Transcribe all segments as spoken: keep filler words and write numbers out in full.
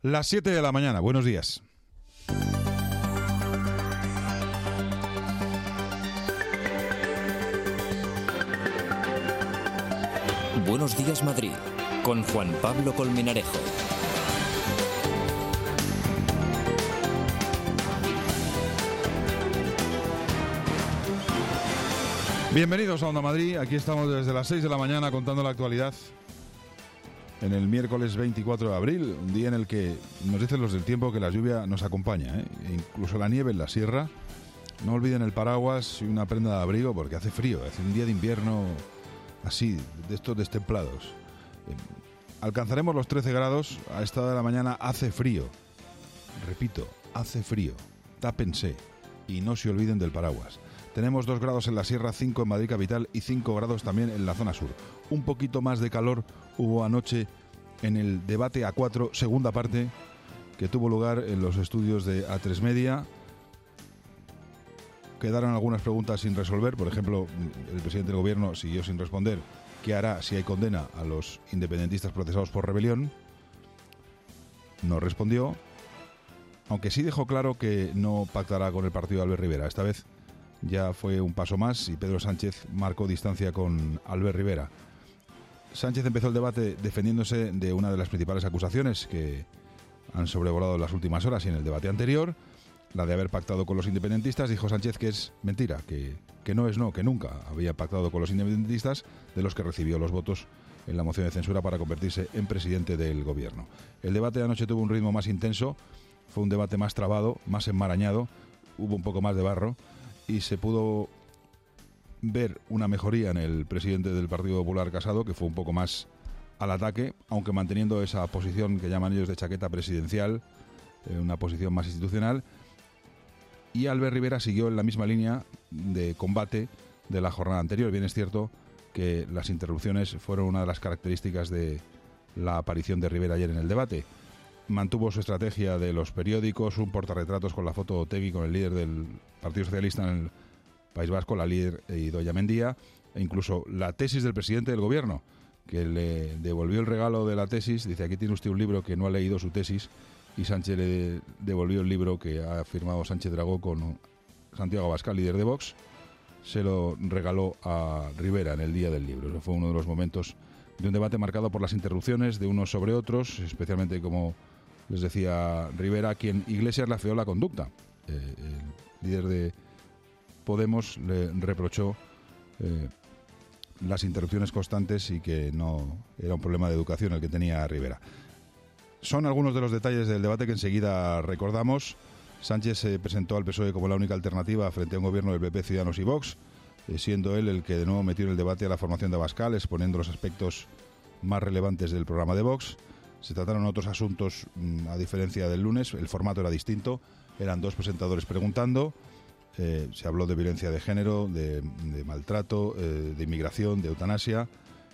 Las siete de la mañana, buenos días. Buenos días, Madrid, con Juan Pablo Colmenarejo. Bienvenidos a Onda Madrid, aquí estamos desde las seis de la mañana contando la actualidad en el miércoles veinticuatro de abril, un día en el que nos dicen los del tiempo que la lluvia nos acompaña, ¿eh? E incluso la nieve en la sierra. No olviden el paraguas y una prenda de abrigo porque hace frío, hace un día de invierno así, de estos destemplados. Eh, alcanzaremos los trece grados, a esta hora de la mañana hace frío. Repito, hace frío, tápense y no se olviden del paraguas. Tenemos dos grados en la sierra, cinco en Madrid capital y cinco grados también en la zona sur. Un poquito más de calor hubo anoche en el debate A cuatro, segunda parte, que tuvo lugar en los estudios de A tres Media. Quedaron algunas preguntas sin resolver. Por ejemplo, el presidente del gobierno siguió sin responder qué hará si hay condena a los independentistas procesados por rebelión. No respondió, aunque sí dejó claro que no pactará con el partido de Albert Rivera. Esta vez ya fue un paso más y Pedro Sánchez marcó distancia con Albert Rivera. Sánchez empezó el debate defendiéndose de una de las principales acusaciones que han sobrevolado en las últimas horas y en el debate anterior, la de haber pactado con los independentistas. Dijo Sánchez que es mentira, que, que no es no, que nunca había pactado con los independentistas, de los que recibió los votos en la moción de censura para convertirse en presidente del gobierno. El debate de anoche tuvo un ritmo más intenso, fue un debate más trabado, más enmarañado, hubo un poco más de barro y se pudo ver una mejoría en el presidente del Partido Popular, Casado, que fue un poco más al ataque, aunque manteniendo esa posición que llaman ellos de chaqueta presidencial, eh, una posición más institucional. Y Albert Rivera siguió en la misma línea de combate de la jornada anterior. Bien es cierto que las interrupciones fueron una de las características de la aparición de Rivera ayer en el debate. Mantuvo su estrategia de los periódicos, un portarretratos con la foto de Otegi, con el líder del Partido Socialista en el País Vasco, la líder Idoia Mendia, e incluso la tesis del presidente del gobierno, que le devolvió el regalo de la tesis. Dice: aquí tiene usted un libro que no ha leído su tesis, y Sánchez le devolvió el libro que ha firmado Sánchez Dragó con Santiago Abascal, líder de Vox. Se lo regaló a Rivera en el día del libro. Eso fue uno de los momentos de un debate marcado por las interrupciones de unos sobre otros, especialmente, como les decía Rivera, a quien Iglesias le afeó la conducta. Eh, el líder de Podemos le reprochó eh, las interrupciones constantes y que no era un problema de educación el que tenía Rivera. Son algunos de los detalles del debate que enseguida recordamos. Sánchez se presentó al P S O E como la única alternativa frente a un gobierno del P P, Ciudadanos y Vox, eh, siendo él el que de nuevo metió en el debate a la formación de Abascal, exponiendo los aspectos más relevantes del programa de Vox. Se trataron otros asuntos, a diferencia del lunes. El formato era distinto, eran dos presentadores preguntando. Eh, se habló de violencia de género, de, de maltrato, eh, de inmigración, de eutanasia.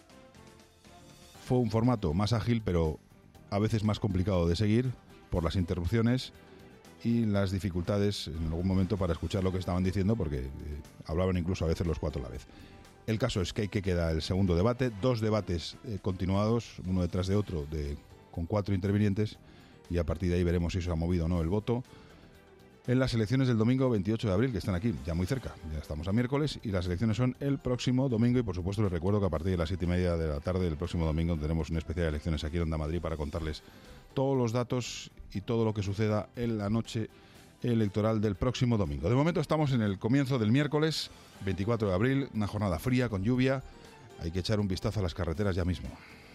Fue un formato más ágil, pero a veces más complicado de seguir por las interrupciones y las dificultades en algún momento para escuchar lo que estaban diciendo, porque eh, hablaban incluso a veces los cuatro a la vez. El caso es que hay que queda el segundo debate, dos debates eh, continuados, uno detrás de otro, de, con cuatro intervinientes, y a partir de ahí veremos si se ha movido o no el voto en las elecciones del domingo veintiocho de abril, que están aquí, ya muy cerca. Ya estamos a miércoles y las elecciones son el próximo domingo. Y por supuesto les recuerdo que a partir de las siete y media de la tarde del próximo domingo tenemos una especial de elecciones aquí en Onda Madrid para contarles todos los datos y todo lo que suceda en la noche electoral del próximo domingo. De momento estamos en el comienzo del miércoles veinticuatro de abril, una jornada fría con lluvia. Hay que echar un vistazo a las carreteras ya mismo.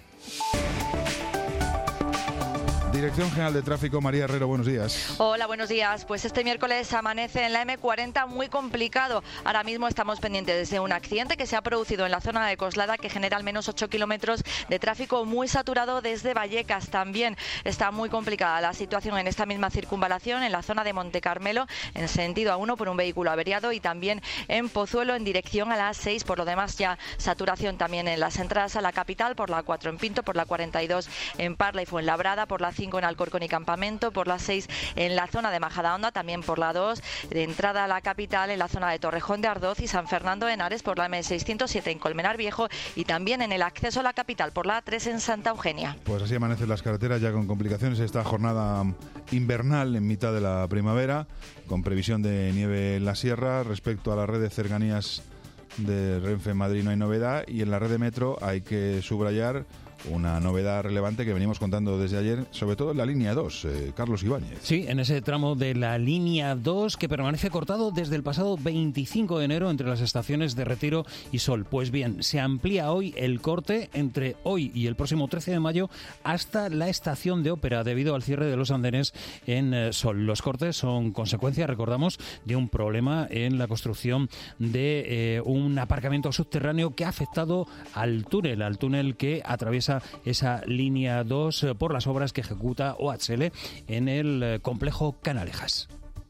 Dirección General de Tráfico, María Herrero, buenos días. Hola, buenos días. Pues este miércoles amanece en la eme cuarenta muy complicado. Ahora mismo estamos pendientes de un accidente que se ha producido en la zona de Coslada, que genera al menos ocho kilómetros de tráfico muy saturado desde Vallecas. También está muy complicada la situación en esta misma circunvalación, en la zona de Monte Carmelo, en sentido A uno por un vehículo averiado, y también en Pozuelo en dirección a la A seis. Por lo demás, ya saturación también en las entradas a la capital, por la A cuatro en Pinto, por la cuarenta y dos en Parla y Fuenlabrada, por la cinco cinco en Alcorcón y Campamento, por la seis en la zona de Majadahonda, también por la dos de entrada a la capital en la zona de Torrejón de Ardoz y San Fernando de Henares, por la eme seiscientos siete en Colmenar Viejo y también en el acceso a la capital por la A tres en Santa Eugenia. Pues así amanecen las carreteras ya con complicaciones esta jornada invernal en mitad de la primavera, con previsión de nieve en la sierra. Respecto a la red de cercanías de Renfe Madrid no hay novedad, y en la red de metro hay que subrayar una novedad relevante que venimos contando desde ayer, sobre todo en la línea dos, eh, Carlos Ibáñez. Sí, en ese tramo de la línea dos que permanece cortado desde el pasado veinticinco de enero entre las estaciones de Retiro y Sol. Pues bien, se amplía hoy el corte entre hoy y el próximo trece de mayo hasta la estación de Ópera debido al cierre de los andenes en eh, Sol. Los cortes son consecuencia, recordamos, de un problema en la construcción de eh, un aparcamiento subterráneo que ha afectado al túnel, al túnel que atraviesa esa línea dos por las obras que ejecuta O H L en el complejo Canalejas.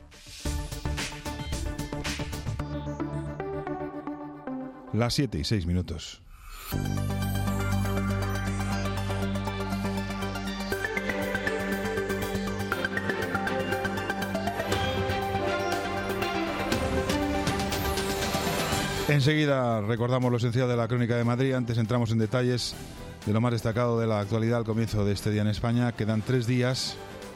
Las siete y seis minutos. Enseguida recordamos lo esencial de la Crónica de Madrid. Antes entramos en detalles de lo más destacado de la actualidad al comienzo de este día en España. Quedan tres días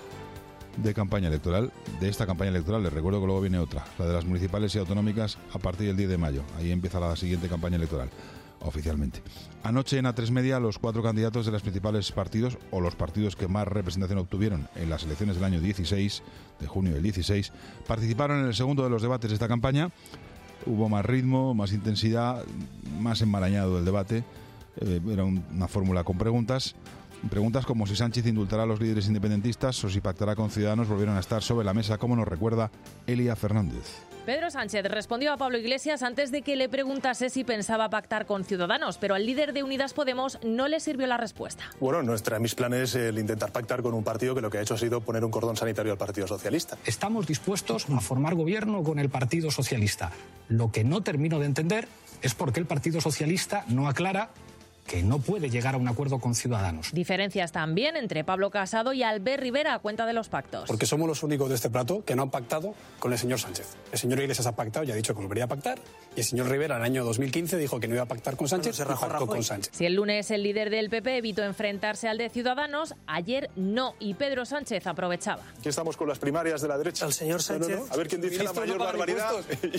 de campaña electoral. De esta campaña electoral les recuerdo que luego viene otra, la de las municipales y autonómicas a partir del diez de mayo. Ahí empieza la siguiente campaña electoral, oficialmente. Anoche en A tres Media, los cuatro candidatos de los principales partidos, o los partidos que más representación obtuvieron en las elecciones del año dieciséis, de junio del dieciséis, participaron en el segundo de los debates de esta campaña. Hubo más ritmo, más intensidad, más enmarañado el debate. Eh, era un, una fórmula con preguntas. Preguntas como si Sánchez indultará a los líderes independentistas o si pactará con Ciudadanos volvieron a estar sobre la mesa, como nos recuerda Elia Fernández. Pedro Sánchez respondió a Pablo Iglesias antes de que le preguntase si pensaba pactar con Ciudadanos, pero al líder de Unidas Podemos no le sirvió la respuesta. Bueno, nuestra, mis planes es el intentar pactar con un partido que lo que ha hecho ha sido poner un cordón sanitario al Partido Socialista. Estamos dispuestos a formar gobierno con el Partido Socialista. Lo que no termino de entender es por qué el Partido Socialista no aclara que no puede llegar a un acuerdo con Ciudadanos. Diferencias también entre Pablo Casado y Albert Rivera a cuenta de los pactos. Porque somos los únicos de este plato que no han pactado con el señor Sánchez. El señor Iglesias ha pactado y ha dicho que volvería a pactar, y el señor Rivera en el año dos mil quince dijo que no iba a pactar con Sánchez, bueno, se rajó, y pactó con Sánchez. Si el lunes el líder del P P evitó enfrentarse al de Ciudadanos, ayer no, y Pedro Sánchez aprovechaba. Aquí estamos con las primarias de la derecha. Al señor Sánchez. No, no, no. A ver quién dice la mayor barbaridad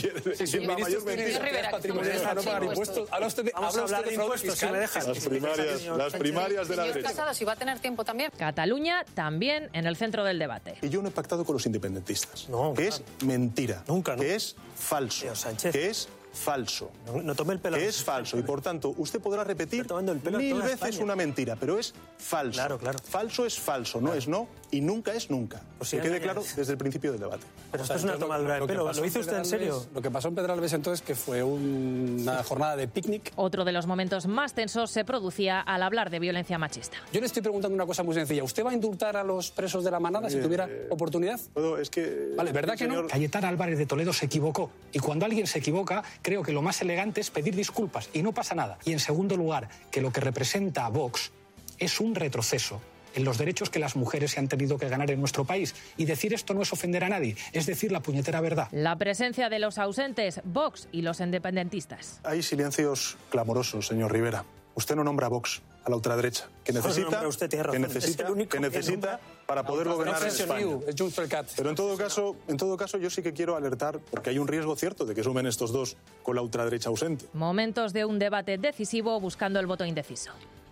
y la mayor mentira. No pagar impuestos. Habla usted de fraude fiscal. Las primarias. Las primarias de la derecha. Casado, si va a tener tiempo también. Cataluña también en el centro del debate. Y yo no he pactado con los independentistas. No, que claro. es mentira. Nunca, no. Que es falso. Que es falso. No, no tome el pelo. Que es falso. Y por tanto, usted podrá repetir mil veces una mentira, pero es falso. Claro, claro. Falso es falso, no claro. es no y nunca es nunca. Pues que sí, quede ya, claro ya. desde el principio del debate. Pero esto es una tomadura de pelo. ¿Lo hizo usted en serio? Lo que pasó en Pedralbes entonces, que fue una jornada de picnic. Otro de los momentos más tensos se producía al hablar de violencia machista. Yo le estoy preguntando una cosa muy sencilla. ¿Usted va a indultar a los presos de la manada si tuviera oportunidad? Todo es que... Vale, ¿verdad que no? Cayetana Álvarez de Toledo se equivocó. Y cuando alguien se equivoca, creo que lo más elegante es pedir disculpas. Y no pasa nada. Y en segundo lugar, que lo que representa a Vox es un retroceso en los derechos que las mujeres se han tenido que ganar en nuestro país. Y decir esto no es ofender a nadie, es decir la puñetera verdad. La presencia de los ausentes, Vox y los independentistas. Hay silencios clamorosos, señor Rivera. Usted no nombra a Vox, a la ultraderecha, que necesita, no usted, que necesita, es que necesita para poder gobernar en España. Pero en todo caso, en todo caso, yo sí que quiero alertar, porque hay un riesgo cierto de que sumen estos dos con la ultraderecha ausente. Momentos de un debate decisivo buscando el voto indeciso.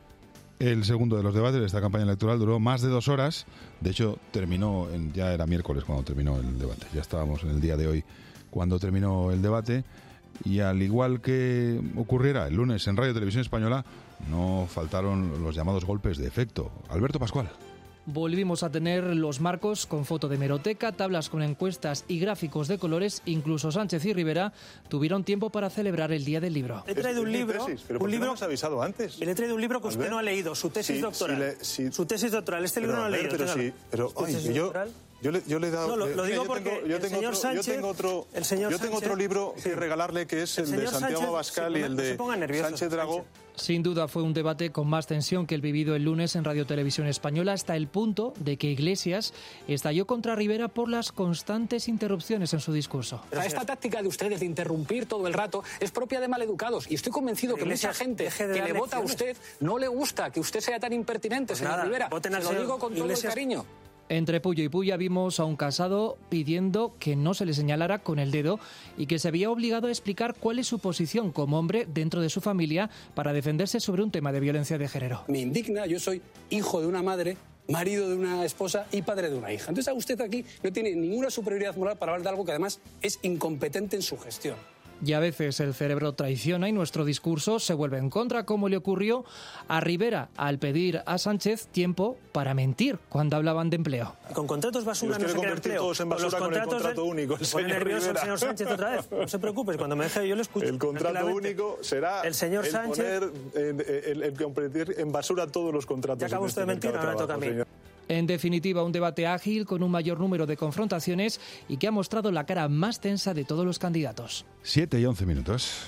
El segundo de los debates de esta campaña electoral duró más de dos horas. De hecho, terminó, en, ya era miércoles cuando terminó el debate. Ya estábamos en el día de hoy cuando terminó el debate. Y al igual que ocurriera el lunes en Radio Televisión Española, no faltaron los llamados golpes de efecto. Alberto Pascual. Volvimos a tener los marcos con foto de hemeroteca, tablas con encuestas y gráficos de colores. Incluso Sánchez y Rivera tuvieron tiempo para celebrar el Día del Libro. He traído un libro, tesis, pero un libro, no me has avisado antes. Le he traído un libro que usted Albert, no ha leído, su tesis sí, doctoral. Sí le, sí. Su tesis doctoral, este libro pero, no lo ha leído. Pero sí, pero ¿Su tesis oye, yo, doctoral? Yo le, yo le he dado... No, lo, lo digo yo porque tengo, yo el tengo señor otro, Sánchez... Yo tengo otro, el señor yo tengo Sánchez, otro libro sí. que regalarle, que es el, el de Santiago Sánchez, Abascal se y el de se ponga nervioso, Sánchez Dragó. Sánchez. Sin duda fue un debate con más tensión que el vivido el lunes en Radio Televisión Española, hasta el punto de que Iglesias estalló contra Rivera por las constantes interrupciones en su discurso. O sea, esta táctica de ustedes de interrumpir todo el rato es propia de maleducados. Y estoy convencido que mucha gente que le vota a usted no le gusta que usted sea tan impertinente, pues señor nada, Rivera. Se lo digo con todo el cariño. Entre Puyo y Puya vimos a un Casado pidiendo que no se le señalara con el dedo y que se había obligado a explicar cuál es su posición como hombre dentro de su familia para defenderse sobre un tema de violencia de género. Me indigna, yo soy hijo de una madre, marido de una esposa y padre de una hija. Entonces a usted aquí no tiene ninguna superioridad moral para hablar de algo que además es incompetente en su gestión. Y a veces el cerebro traiciona y nuestro discurso se vuelve en contra, como le ocurrió a Rivera al pedir a Sánchez tiempo para mentir cuando hablaban de empleo. Con contratos basura no se crea empleo. Todos en basura con, con el contrato de... único. Se pone nervioso el señor Sánchez otra vez. No se preocupe, cuando me deje yo le escucho. El contrato único será el señor el Sánchez... poner, el, el, el convertir en basura todos los contratos. Ya acaba usted de mentir, ahora me toca a mí. Señor. En definitiva, un debate ágil con un mayor número de confrontaciones y que ha mostrado la cara más tensa de todos los candidatos. siete y once minutos.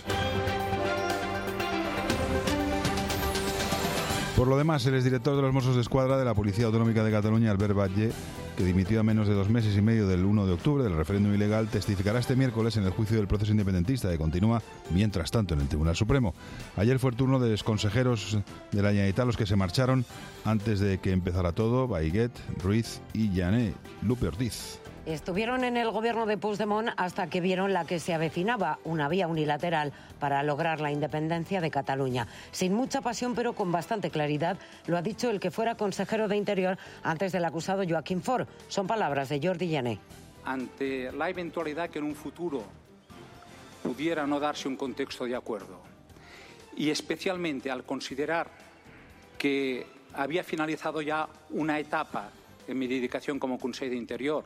Por lo demás, el exdirector de los Mossos de Escuadra de la Policía Autonómica de Cataluña, Albert Batlle, que dimitió a menos de dos meses y medio del uno de octubre del referéndum ilegal, testificará este miércoles en el juicio del proceso independentista que continúa, mientras tanto, en el Tribunal Supremo. Ayer fue el turno de los consejeros de la Generalitat, los que se marcharon antes de que empezara todo: Baiguet, Ruiz y Jané. Lupe Ortiz. Estuvieron en el gobierno de Puigdemont hasta que vieron la que se avecinaba, una vía unilateral para lograr la independencia de Cataluña. Sin mucha pasión, pero con bastante claridad, lo ha dicho el que fuera consejero de Interior antes del acusado Joaquín Forn. Son palabras de Jordi Jané. Ante la eventualidad que en un futuro pudiera no darse un contexto de acuerdo, y especialmente al considerar que había finalizado ya una etapa en mi dedicación como conseller de Interior,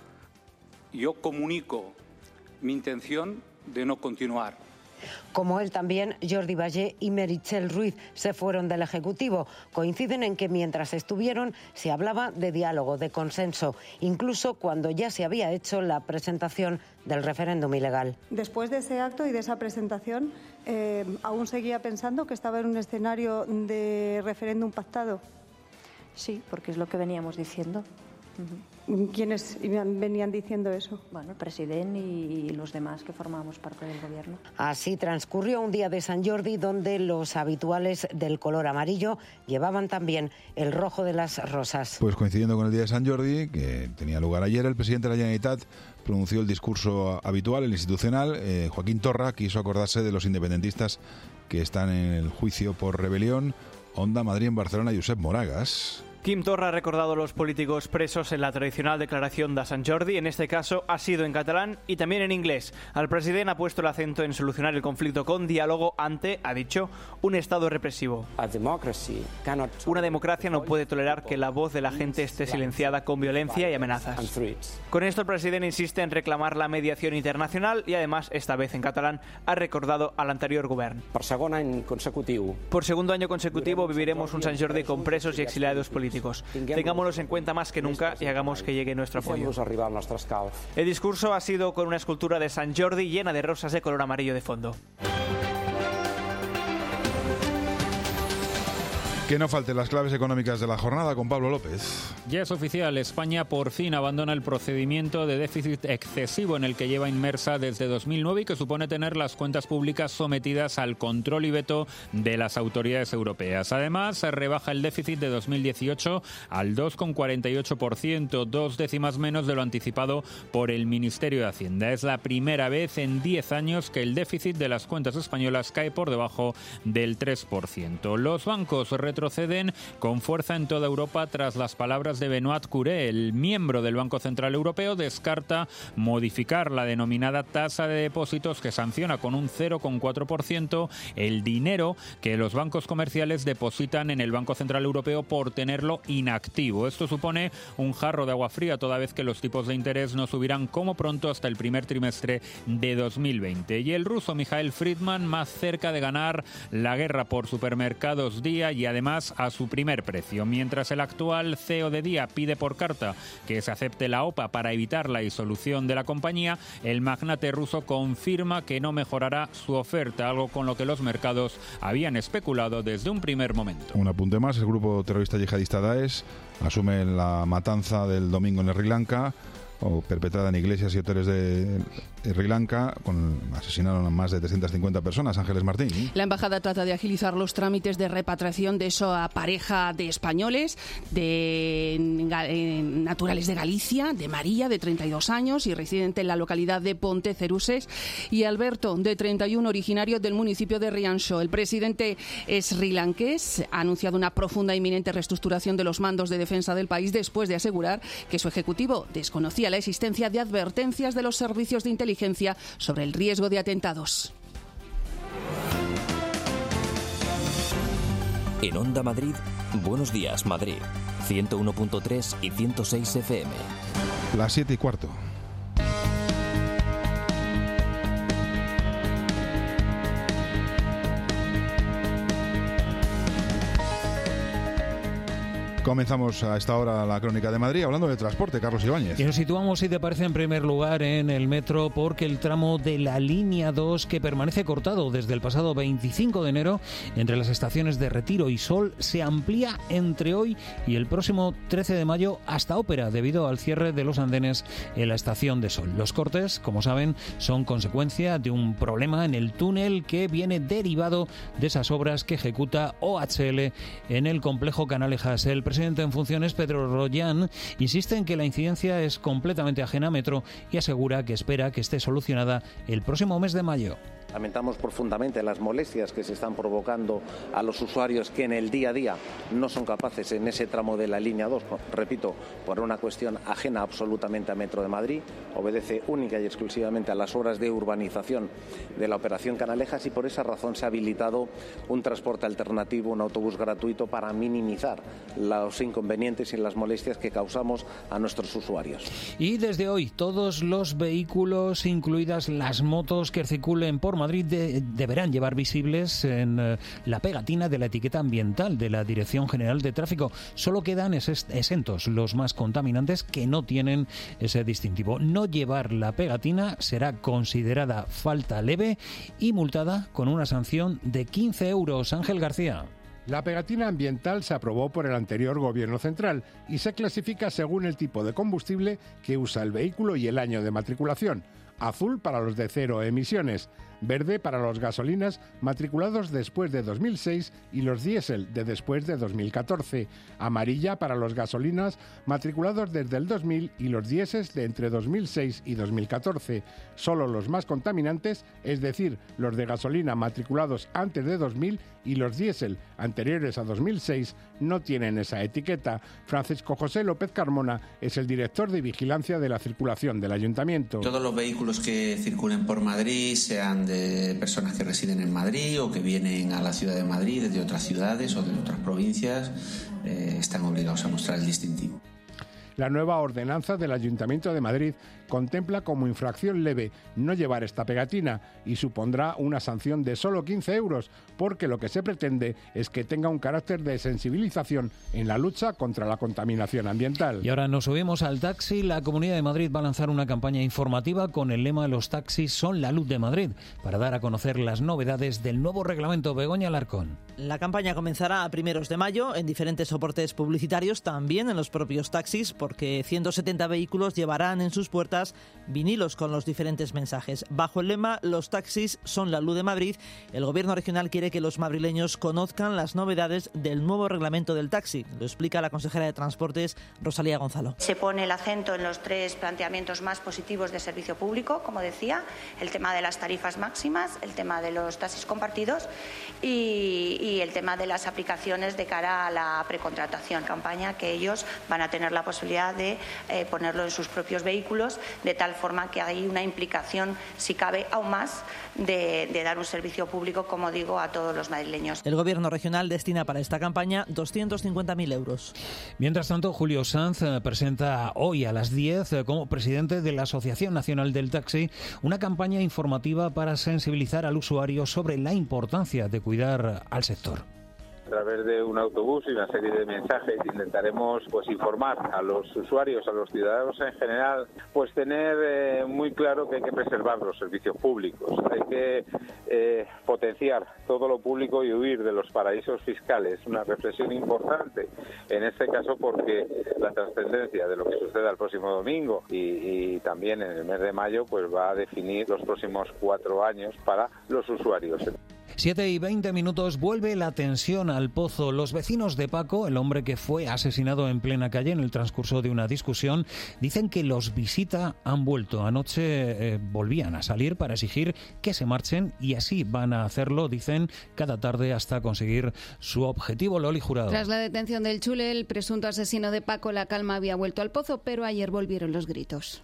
yo comunico mi intención de no continuar. Como él también, Jordi Batlle y Meritxell Ruiz se fueron del Ejecutivo. Coinciden en que mientras estuvieron se hablaba de diálogo, de consenso, incluso cuando ya se había hecho la presentación del referéndum ilegal. Después de ese acto y de esa presentación, eh, ¿aún seguía pensando que estaba en un escenario de referéndum pactado? Sí, porque es lo que veníamos diciendo. ¿Quiénes venían diciendo eso? Bueno, el presidente y los demás que formábamos parte del gobierno. Así transcurrió un día de San Jordi donde los habituales del color amarillo llevaban también el rojo de las rosas. Pues coincidiendo con el día de San Jordi, que tenía lugar ayer, el presidente de la Generalitat pronunció el discurso habitual, el institucional. Eh, Joaquín Torra quiso acordarse de los independentistas que están en el juicio por rebelión. Onda Madrid en Barcelona, Josep Moragas. Quim Torra ha recordado a los políticos presos en la tradicional declaración de Sant Jordi. En este caso ha sido en catalán y también en inglés. Al presidente ha puesto el acento en solucionar el conflicto con diálogo ante, ha dicho, un Estado represivo. Una democracia no puede tolerar que la voz de la gente esté silenciada con violencia y amenazas. Con esto el presidente insiste en reclamar la mediación internacional y además, esta vez en catalán, ha recordado al anterior gobierno. Por segundo año consecutivo viviremos un Sant Jordi con presos y exiliados políticos. Tengámoslos en cuenta más que nunca y hagamos que llegue nuestro apoyo. El discurso ha sido con una escultura de Sant Jordi llena de rosas de color amarillo de fondo. Que no falten las claves económicas de la jornada con Pablo López. Ya es oficial, España por fin abandona el procedimiento de déficit excesivo en el que lleva inmersa desde dos mil nueve y que supone tener las cuentas públicas sometidas al control y veto de las autoridades europeas. Además, se rebaja el déficit de dos mil dieciocho al dos coma cuarenta y ocho por ciento, dos décimas menos de lo anticipado por el Ministerio de Hacienda. Es la primera vez en diez años que el déficit de las cuentas españolas cae por debajo del tres por ciento. Los bancos retroceden con fuerza en toda Europa tras las palabras de Benoît Cœuré. El miembro del Banco Central Europeo descarta modificar la denominada tasa de depósitos que sanciona con un cero coma cuatro por ciento el dinero que los bancos comerciales depositan en el Banco Central Europeo por tenerlo inactivo. Esto supone un jarro de agua fría toda vez que los tipos de interés no subirán como pronto hasta el primer trimestre de dos mil veinte. Y el ruso Mikhail Fridman más cerca de ganar la guerra por supermercados día y además más a su primer precio. Mientras el actual C E O de Día pide por carta que se acepte la O P A para evitar la disolución de la compañía, el magnate ruso confirma que no mejorará su oferta, algo con lo que los mercados habían especulado desde un primer momento. Un apunte más, el grupo terrorista yihadista Daesh asume la matanza del domingo en Sri Lanka, o perpetrada en iglesias y hoteles de Sri Lanka, con, asesinaron a más de trescientas cincuenta personas. Ángeles Martín. La embajada trata de agilizar los trámites de repatriación de esa pareja de españoles, de eh, naturales de Galicia, de María, de treinta y dos años y residente en la localidad de Ponteceruses, y Alberto, de treinta y uno, originario del municipio de Rianxo. El presidente srilanqués ha anunciado una profunda e inminente reestructuración de los mandos de defensa del país después de asegurar que su ejecutivo desconocía la existencia de advertencias de los servicios de inteligencia sobre el riesgo de atentados. En Onda Madrid, Buenos Días Madrid, ciento uno punto tres y ciento seis F M. Las siete y cuarto. Comenzamos a esta hora la Crónica de Madrid hablando de transporte. Carlos Ibáñez. Y nos situamos, si te parece, en primer lugar en el metro, porque el tramo de la línea dos, que permanece cortado desde el pasado veinticinco de enero entre las estaciones de Retiro y Sol, se amplía entre hoy y el próximo trece de mayo hasta Ópera, debido al cierre de los andenes en la estación de Sol. Los cortes, como saben, son consecuencia de un problema en el túnel que viene derivado de esas obras que ejecuta O H L en el complejo Canalejas. El presidente en funciones, Pedro Rollán, insiste en que la incidencia es completamente ajena a Metro y asegura que espera que esté solucionada el próximo mes de mayo. Lamentamos profundamente las molestias que se están provocando a los usuarios que en el día a día no son capaces en ese tramo de la línea dos, repito, por una cuestión ajena absolutamente a Metro de Madrid, obedece única y exclusivamente a las obras de urbanización de la operación Canalejas, y por esa razón se ha habilitado un transporte alternativo, un autobús gratuito, para minimizar los inconvenientes y las molestias que causamos a nuestros usuarios. Y desde hoy todos los vehículos, incluidas las motos que circulen por Madrid, de, deberán llevar visibles en eh, la pegatina de la etiqueta ambiental de la Dirección General de Tráfico. Solo quedan es, exentos los más contaminantes, que no tienen ese distintivo. No llevar la pegatina será considerada falta leve y multada con una sanción de quince euros. Ángel García. La pegatina ambiental se aprobó por el anterior Gobierno central y se clasifica según el tipo de combustible que usa el vehículo y el año de matriculación. Azul para los de cero emisiones, verde para los gasolinas matriculados después de dos mil seis y los diésel de después de dos mil catorce, amarilla para los gasolinas matriculados desde el dos mil y los diésels de entre dos mil seis y dos mil catorce. Solo los más contaminantes, es decir, los de gasolina matriculados antes de dos mil y los diésel anteriores a dos mil seis, no tienen esa etiqueta. Francisco José López Carmona es el director de Vigilancia de la Circulación del Ayuntamiento. Todos los vehículos que circulen por Madrid, sean de personas que residen en Madrid o que vienen a la ciudad de Madrid desde otras ciudades o de otras provincias, eh, están obligados a mostrar el distintivo. La nueva ordenanza del Ayuntamiento de Madrid contempla como infracción leve no llevar esta pegatina y supondrá una sanción de solo quince euros, porque lo que se pretende es que tenga un carácter de sensibilización en la lucha contra la contaminación ambiental. Y ahora nos subimos al taxi. La Comunidad de Madrid va a lanzar una campaña informativa con el lema "Los taxis son la luz de Madrid", para dar a conocer las novedades del nuevo reglamento. Begoña Alarcón. La campaña comenzará a primeros de mayo en diferentes soportes publicitarios, también en los propios taxis, porque ciento setenta vehículos llevarán en sus puertas vinilos con los diferentes mensajes. Bajo el lema "Los taxis son la luz de Madrid", el Gobierno regional quiere que los madrileños conozcan las novedades del nuevo reglamento del taxi. Lo explica la consejera de Transportes, Rosalía Gonzalo. Se pone el acento en los tres planteamientos más positivos de servicio público, como decía, el tema de las tarifas máximas, el tema de los taxis compartidos y, y el tema de las aplicaciones de cara a la precontratación. Campaña que ellos van a tener la posibilidad de eh, ponerlo en sus propios vehículos, de tal forma que hay una implicación, si cabe, aún más de, de dar un servicio público, como digo, a todos los madrileños. El Gobierno regional destina para esta campaña doscientos cincuenta mil euros. Mientras tanto, Julio Sanz presenta hoy a las diez, como presidente de la Asociación Nacional del Taxi, una campaña informativa para sensibilizar al usuario sobre la importancia de cuidar al sector. través de un autobús y una serie de mensajes intentaremos pues informar a los usuarios, a los ciudadanos en general, pues tener eh, muy claro que hay que preservar los servicios públicos, hay que eh, potenciar todo lo público y huir de los paraísos fiscales. Una reflexión importante en este caso porque la trascendencia de lo que suceda el próximo domingo y, y también en el mes de mayo pues va a definir los próximos cuatro años para los usuarios. siete y veinte minutos, vuelve la tensión al Pozo. Los vecinos de Paco, el hombre que fue asesinado en plena calle en el transcurso de una discusión, dicen que los visita han vuelto. Anoche eh, volvían a salir para exigir que se marchen y así van a hacerlo, dicen, cada tarde hasta conseguir su objetivo. Loli Jurado. Tras la detención del Chule, el presunto asesino de Paco, la calma había vuelto al Pozo, pero ayer volvieron los gritos.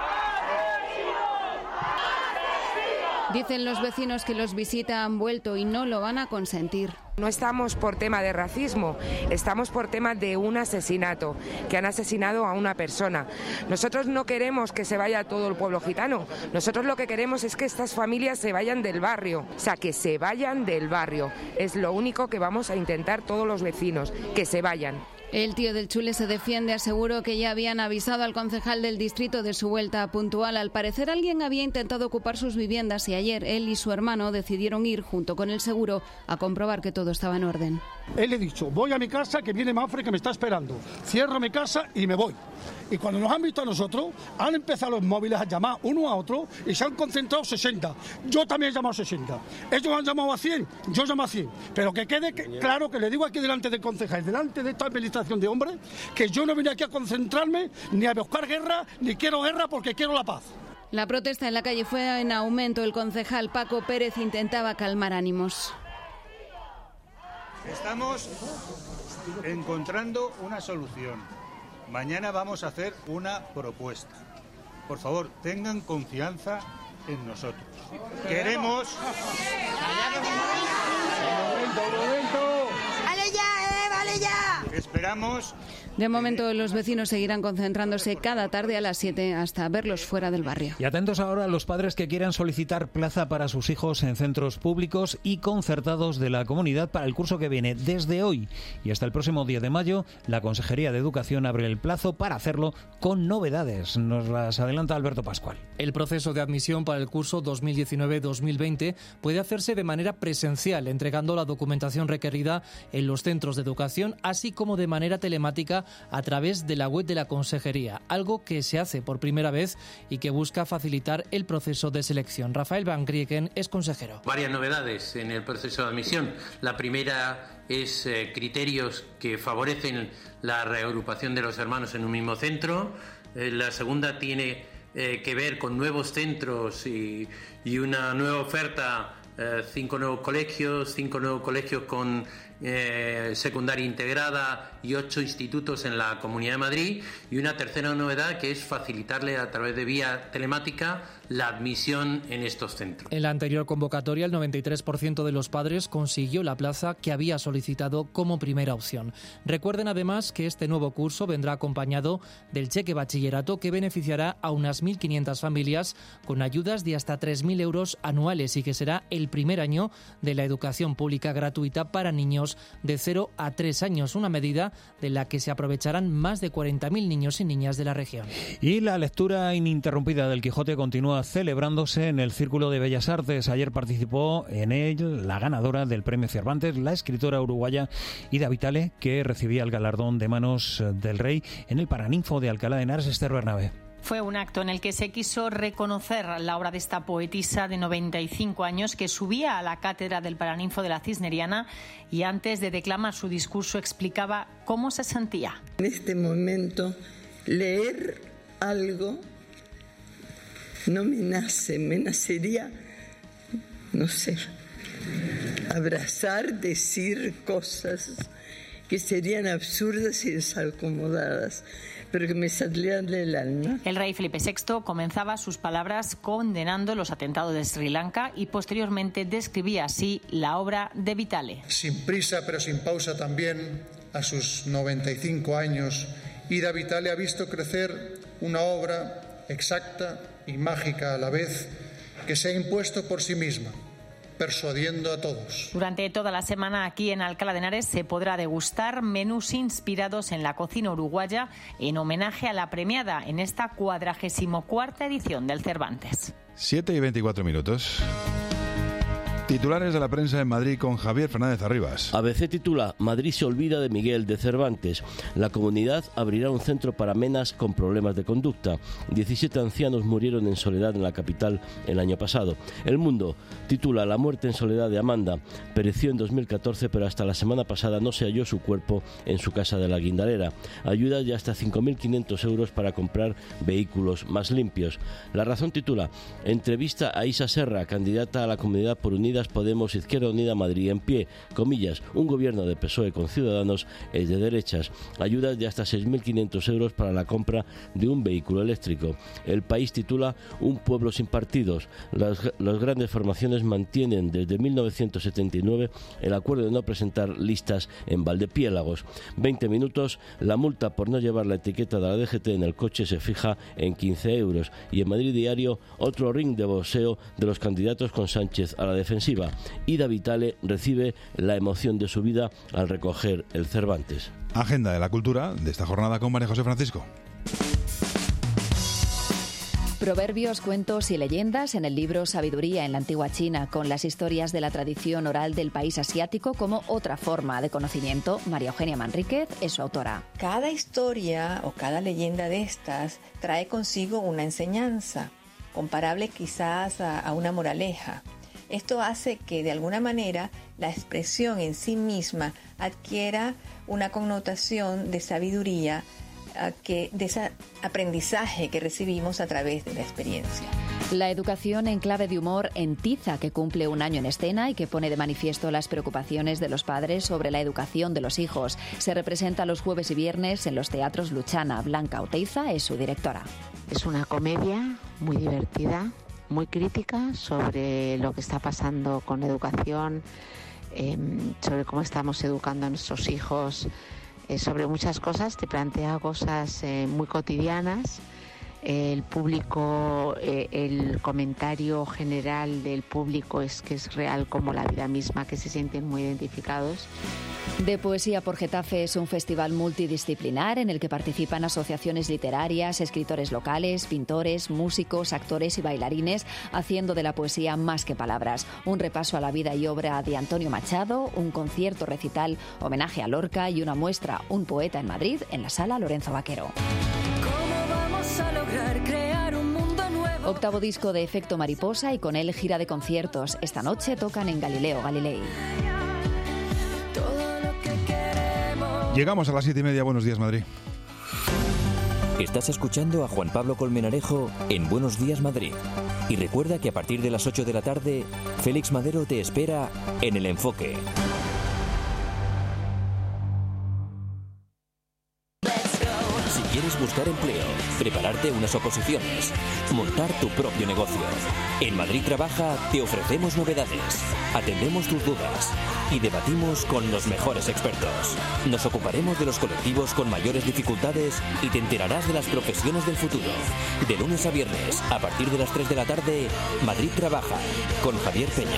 Dicen los vecinos que los visita han vuelto y no lo van a consentir. No estamos por tema de racismo, estamos por tema de un asesinato, que han asesinado a una persona. Nosotros no queremos que se vaya todo el pueblo gitano, nosotros lo que queremos es que estas familias se vayan del barrio, o sea, que se vayan del barrio. Es lo único que vamos a intentar todos los vecinos, que se vayan. El tío del Chule se defiende, aseguró que ya habían avisado al concejal del distrito de su vuelta puntual. Al parecer alguien había intentado ocupar sus viviendas y ayer él y su hermano decidieron ir junto con el seguro a comprobar que todo estaba en orden. Él le ha dicho, voy a mi casa que viene Mafre que me está esperando. Cierro mi casa y me voy. Y cuando nos han visto a nosotros, han empezado los móviles a llamar uno a otro y se han concentrado sesenta. Yo también he llamado a sesenta. Ellos han llamado a cien, yo llamo a cien. Pero que quede que, claro que le digo aquí delante del concejal, delante de esta administración de hombres, que yo no vine aquí a concentrarme ni a buscar guerra, ni quiero guerra porque quiero la paz. La protesta en la calle fue en aumento. El concejal Paco Pérez intentaba calmar ánimos. Estamos encontrando una solución. Mañana vamos a hacer una propuesta. Por favor, tengan confianza en nosotros. Queremos... ¡Vale ya, eh! ¡Vale ya! Esperamos... De momento, los vecinos seguirán concentrándose cada tarde a las siete hasta verlos fuera del barrio. Y atentos ahora a los padres que quieran solicitar plaza para sus hijos en centros públicos y concertados de la comunidad para el curso que viene. Desde hoy y hasta el próximo diez de mayo, la Consejería de Educación abre el plazo para hacerlo con novedades. Nos las adelanta Alberto Pascual. El proceso de admisión para el curso dos mil diecinueve dos mil veinte puede hacerse de manera presencial, entregando la documentación requerida en los centros de educación, así como de manera telemática a través de la web de la Consejería, algo que se hace por primera vez y que busca facilitar el proceso de selección. Rafael Van Grieken es consejero. Varias novedades en el proceso de admisión. La primera es eh, criterios que favorecen la reagrupación de los hermanos en un mismo centro. Eh, la segunda tiene eh, que ver con nuevos centros y, y una nueva oferta, eh, cinco nuevos colegios, cinco nuevos colegios con Eh, secundaria integrada y ocho institutos en la Comunidad de Madrid, y una tercera novedad que es facilitarle a través de vía telemática la admisión en estos centros. En la anterior convocatoria el noventa y tres por ciento de los padres consiguió la plaza que había solicitado como primera opción. Recuerden además que este nuevo curso vendrá acompañado del cheque bachillerato que beneficiará a unas mil quinientas familias con ayudas de hasta tres mil euros anuales y que será el primer año de la educación pública gratuita para niños de cero a tres años, una medida de la que se aprovecharán más de cuarenta mil niños y niñas de la región. Y la lectura ininterrumpida del Quijote continúa celebrándose en el Círculo de Bellas Artes. Ayer participó en él la ganadora del Premio Cervantes, la escritora uruguaya Ida Vitale, que recibía el galardón de manos del rey en el Paraninfo de Alcalá de Henares. Esther Bernabé. Fue un acto en el que se quiso reconocer la obra de esta poetisa de noventa y cinco años que subía a la cátedra del Paraninfo de la Cisneriana y antes de declamar su discurso explicaba cómo se sentía. En este momento, leer algo no me nace, me nacería, no sé, abrazar, decir cosas que serían absurdas y desacomodadas, pero que me saldrían del alma. El rey Felipe sexto comenzaba sus palabras condenando los atentados de Sri Lanka y posteriormente describía así la obra de Vitale. Sin prisa pero sin pausa también, a sus noventa y cinco años, Ida Vitale ha visto crecer una obra exacta y mágica a la vez que se ha impuesto por sí misma, persuadiendo a todos. Durante toda la semana aquí en Alcalá de Henares se podrá degustar menús inspirados en la cocina uruguaya en homenaje a la premiada en esta cuadragésimo cuarta edición del Cervantes. siete y veinticuatro minutos. Titulares de la prensa en Madrid con Javier Fernández Arribas. A B C titula: Madrid se olvida de Miguel de Cervantes. La comunidad abrirá un centro para menas con problemas de conducta. diecisiete ancianos murieron en soledad en la capital el año pasado. El Mundo titula: La muerte en soledad de Amanda. Pereció en dos mil catorce, pero hasta la semana pasada no se halló su cuerpo en su casa de la Guindalera. Ayudas de hasta cinco mil quinientos euros para comprar vehículos más limpios. La Razón titula: Entrevista a Isa Serra, candidata a la Comunidad por Unidas Podemos Izquierda Unida Madrid en pie. Comillas: un gobierno de P S O E con Ciudadanos es de derechas. Ayudas de hasta seis mil quinientos euros para la compra de un vehículo eléctrico. El País titula: Un pueblo sin partidos. Las, las grandes formaciones mantienen desde mil novecientos setenta y nueve el acuerdo de no presentar listas en Valdepiélagos. veinte minutos. La multa por no llevar la etiqueta de la D G T en el coche se fija en quince euros. Y en Madrid Diario, otro ring de boxeo de los candidatos con Sánchez a la defensiva. Ida Vitale recibe la emoción de su vida al recoger el Cervantes. Agenda de la cultura de esta jornada con María José Francisco. Proverbios, cuentos y leyendas en el libro Sabiduría en la antigua China, con las historias de la tradición oral del país asiático como otra forma de conocimiento. María Eugenia Manríquez es su autora. Cada historia o cada leyenda de estas trae consigo una enseñanza, comparable quizás a, a una moraleja. Esto hace que, de alguna manera, la expresión en sí misma adquiera una connotación de sabiduría, que, de ese aprendizaje que recibimos a través de la experiencia. La educación en clave de humor en Tiza, que cumple un año en escena y que pone de manifiesto las preocupaciones de los padres sobre la educación de los hijos. Se representa los jueves y viernes en los teatros Luchana. Blanca Oteiza es su directora. Es una comedia muy divertida, muy crítica sobre lo que está pasando con la educación, eh, sobre cómo estamos educando a nuestros hijos, eh, sobre muchas cosas. Te plantea cosas eh, muy cotidianas. El público, eh, el comentario general del público es que es real como la vida misma, que se sienten muy identificados. De Poesía por Getafe es un festival multidisciplinar en el que participan asociaciones literarias, escritores locales, pintores, músicos, actores y bailarines, haciendo de la poesía más que palabras. Un repaso a la vida y obra de Antonio Machado, un concierto recital homenaje a Lorca y una muestra Un poeta en Madrid en la Sala Lorenzo Vaquero. A lograr crear un mundo nuevo. Octavo disco de Efecto Mariposa y con él gira de conciertos. Esta noche tocan en Galileo Galilei. Todo lo que queremos. Llegamos a las siete y media. Buenos días, Madrid. Estás escuchando a Juan Pablo Colmenarejo en Buenos Días, Madrid. Y recuerda que a partir de las ocho de la tarde, Félix Madero te espera en El Enfoque. ¿Quieres buscar empleo, prepararte unas oposiciones, montar tu propio negocio? En Madrid Trabaja te ofrecemos novedades, atendemos tus dudas y debatimos con los mejores expertos. Nos ocuparemos de los colectivos con mayores dificultades y te enterarás de las profesiones del futuro. De lunes a viernes, a partir de las tres de la tarde, Madrid Trabaja, con Javier Peña.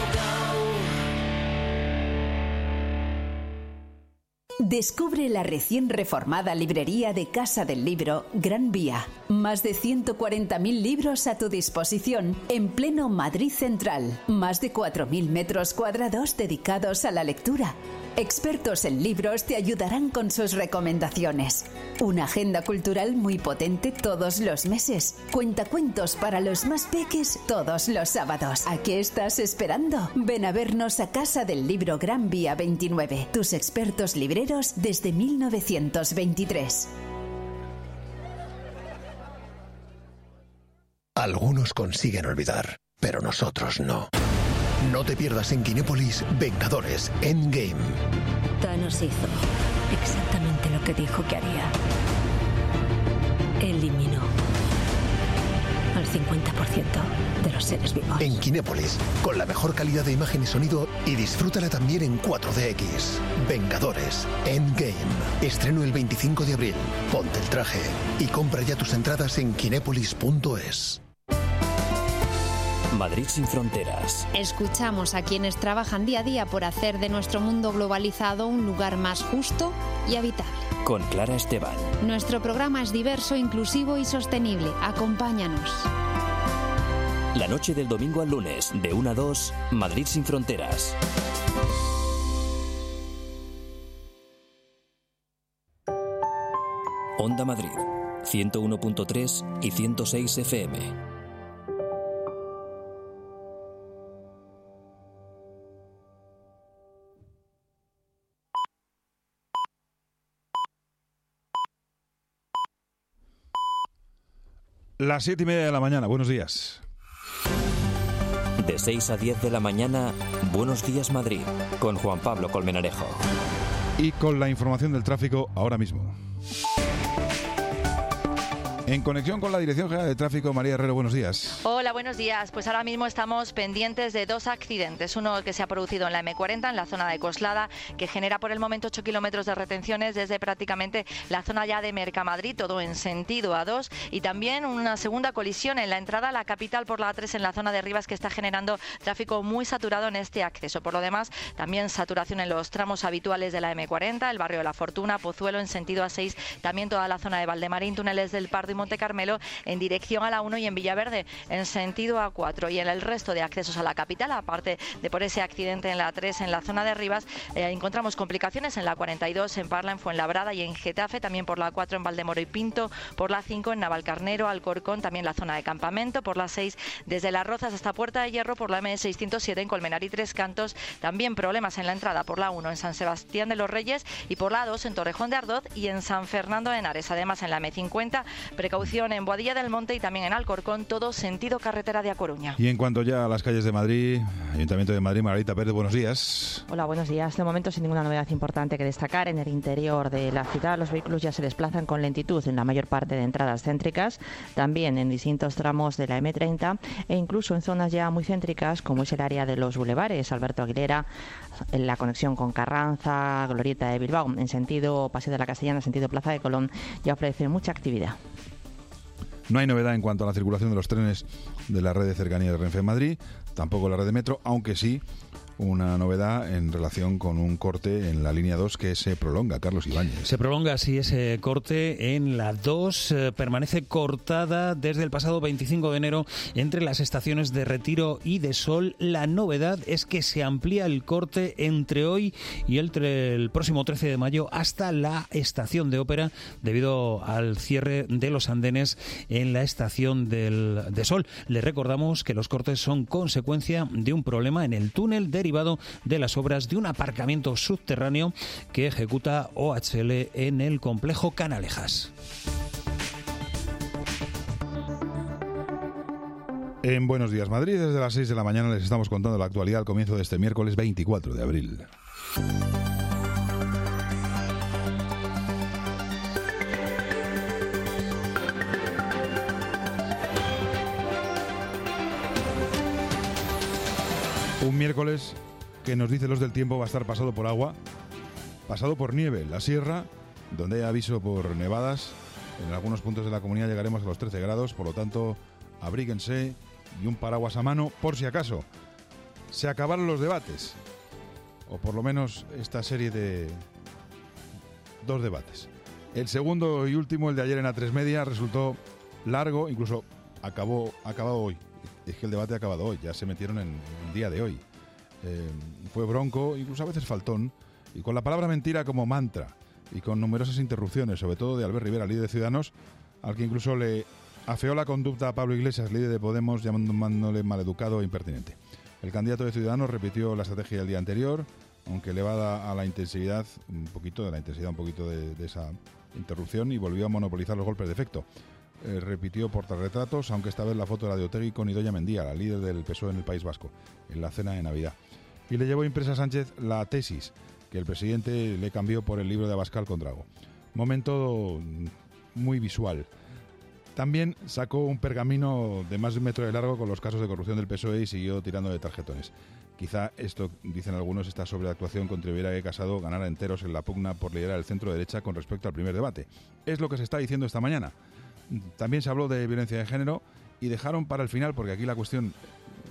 Descubre la recién reformada librería de Casa del Libro Gran Vía. Más de ciento cuarenta mil libros a tu disposición en pleno Madrid Central. Más de cuatro mil metros cuadrados dedicados a la lectura. Expertos en libros te ayudarán con sus recomendaciones. Una agenda cultural muy potente todos los meses. Cuentacuentos para los más peques todos los sábados. ¿A qué estás esperando? Ven a vernos a Casa del Libro Gran Vía veintinueve. Tus expertos libreros desde mil novecientos veintitrés. Algunos consiguen olvidar, pero nosotros no. No te pierdas en Kinépolis Vengadores Endgame. Thanos hizo exactamente lo que dijo que haría. Eliminó al cincuenta por ciento de los seres vivos. En Kinépolis, con la mejor calidad de imagen y sonido, y disfrútala también en cuatro D X. Vengadores Endgame. Estreno el veinticinco de abril. Ponte el traje y compra ya tus entradas en kinépolis punto es. Madrid sin fronteras. Escuchamos a quienes trabajan día a día por hacer de nuestro mundo globalizado un lugar más justo y habitable. Con Clara Esteban. Nuestro programa es diverso, inclusivo y sostenible. Acompáñanos. La noche del domingo al lunes, de una a dos, Madrid sin fronteras. Onda Madrid, ciento uno punto tres y ciento seis F M. Las siete y media de la mañana, buenos días. De seis a diez de la mañana, Buenos Días Madrid, con Juan Pablo Colmenarejo. Y con la información del tráfico ahora mismo. En conexión con la Dirección General de Tráfico, María Herrero, buenos días. Hola, buenos días. Pues ahora mismo estamos pendientes de dos accidentes. Uno que se ha producido en la eme cuarenta, en la zona de Coslada, que genera por el momento ocho kilómetros de retenciones desde prácticamente la zona ya de Mercamadrid, todo en sentido A dos. Y también una segunda colisión en la entrada a la capital por la A tres en la zona de Rivas, que está generando tráfico muy saturado en este acceso. Por lo demás, también saturación en los tramos habituales de la eme cuarenta, el barrio de La Fortuna, Pozuelo en sentido A seis, también toda la zona de Valdemarín, túneles del Pardo y Monte Carmelo en dirección a la uno y en Villaverde en sentido A cuatro. Y en el resto de accesos a la capital, aparte de por ese accidente en la A tres en la zona de Rivas, eh, encontramos complicaciones en la cuarenta y dos, en Parla, en Fuenlabrada y en Getafe, también por la A cuatro en Valdemoro y Pinto, por la A cinco en Navalcarnero, Alcorcón, también la zona de Campamento, por la seis desde Las Rozas hasta Puerta de Hierro, por la eme seiscientos siete en Colmenar y Tres Cantos, también problemas en la entrada por la uno en San Sebastián de los Reyes y por la A dos en Torrejón de Ardoz y en San Fernando de Henares. Además, en la eme cincuenta, precaución en Boadilla del Monte y también en Alcorcón, todo sentido carretera de A Coruña. Y en cuanto ya a las calles de Madrid, Ayuntamiento de Madrid, Margarita Pérez, buenos días. Hola, buenos días. De momento, sin ninguna novedad importante que destacar, en el interior de la ciudad los vehículos ya se desplazan con lentitud en la mayor parte de entradas céntricas, también en distintos tramos de la eme treinta e incluso en zonas ya muy céntricas como es el área de los bulevares Alberto Aguilera, en la conexión con Carranza, Glorieta de Bilbao, en sentido Paseo de la Castellana, sentido Plaza de Colón, ya ofrece mucha actividad. No hay novedad en cuanto a la circulación de los trenes de la red de cercanía de Renfe en Madrid, tampoco la red de metro, aunque sí una novedad en relación con un corte en la línea dos que se prolonga. Carlos Ibáñez. Se prolonga, sí, ese corte en la dos. Eh, permanece cortada desde el pasado veinticinco de enero entre las estaciones de Retiro y de Sol. La novedad es que se amplía el corte entre hoy y el, el próximo trece de mayo hasta la estación de Ópera debido al cierre de los andenes en la estación del, de Sol. Le recordamos que los cortes son consecuencia de un problema en el túnel de derivado de las obras de un aparcamiento subterráneo que ejecuta O H L en el complejo Canalejas. En Buenos Días Madrid, desde las seis de la mañana les estamos contando la actualidad al comienzo de este miércoles veinticuatro de abril. Un miércoles que nos dice los del tiempo va a estar pasado por agua, pasado por nieve. La sierra, donde hay aviso por nevadas, en algunos puntos de la comunidad llegaremos a los trece grados, por lo tanto, abríguense y un paraguas a mano por si acaso. Se acabaron los debates, o por lo menos esta serie de dos debates. El segundo y último, el de ayer en A tres Media, resultó largo, incluso acabó acabado hoy. Es que el debate ha acabado hoy, ya se metieron en el día de hoy. Eh, fue bronco, incluso a veces faltón, y con la palabra mentira como mantra, y con numerosas interrupciones, sobre todo de Albert Rivera, líder de Ciudadanos, al que incluso le afeó la conducta a Pablo Iglesias, líder de Podemos, llamándole maleducado e impertinente. El candidato de Ciudadanos repitió la estrategia del día anterior, aunque elevada a la intensidad, un poquito de la intensidad, un poquito de, de esa interrupción, y volvió a monopolizar los golpes de efecto. Eh, repitió portarretratos, aunque esta vez la foto era de Otegi con Idoia Mendia, la líder del P S O E en el País Vasco, en la cena de Navidad. Y le llevó impresa a Sánchez la tesis que el presidente le cambió por el libro de Abascal con Drago. Momento muy visual. También sacó un pergamino de más de un metro de largo con los casos de corrupción del P S O E y siguió tirando de tarjetones. Quizá esto, dicen algunos, esta sobreactuación contribuyera a que Casado ganara enteros en la pugna por liderar el centro derecha con respecto al primer debate. Es lo que se está diciendo esta mañana. También se habló de violencia de género y dejaron para el final, porque aquí la cuestión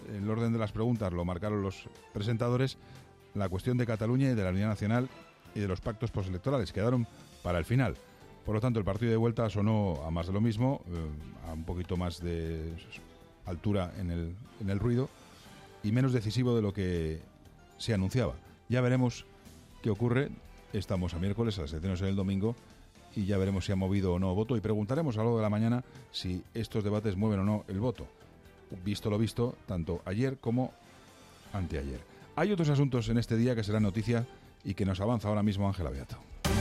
el orden de las preguntas lo marcaron los presentadores, la cuestión de Cataluña y de la unidad nacional y de los pactos postelectorales quedaron para el final. Por lo tanto, el partido de vuelta sonó a más de lo mismo, eh, a un poquito más de altura en el, en el ruido y menos decisivo de lo que se anunciaba. Ya veremos qué ocurre. Estamos a miércoles, a las elecciones en el domingo, y ya veremos si ha movido o no voto. Y preguntaremos a lo largo de la mañana si estos debates mueven o no el voto. Visto lo visto, tanto ayer como anteayer. Hay otros asuntos en este día que serán noticia y que nos avanza ahora mismo Ángela Beato.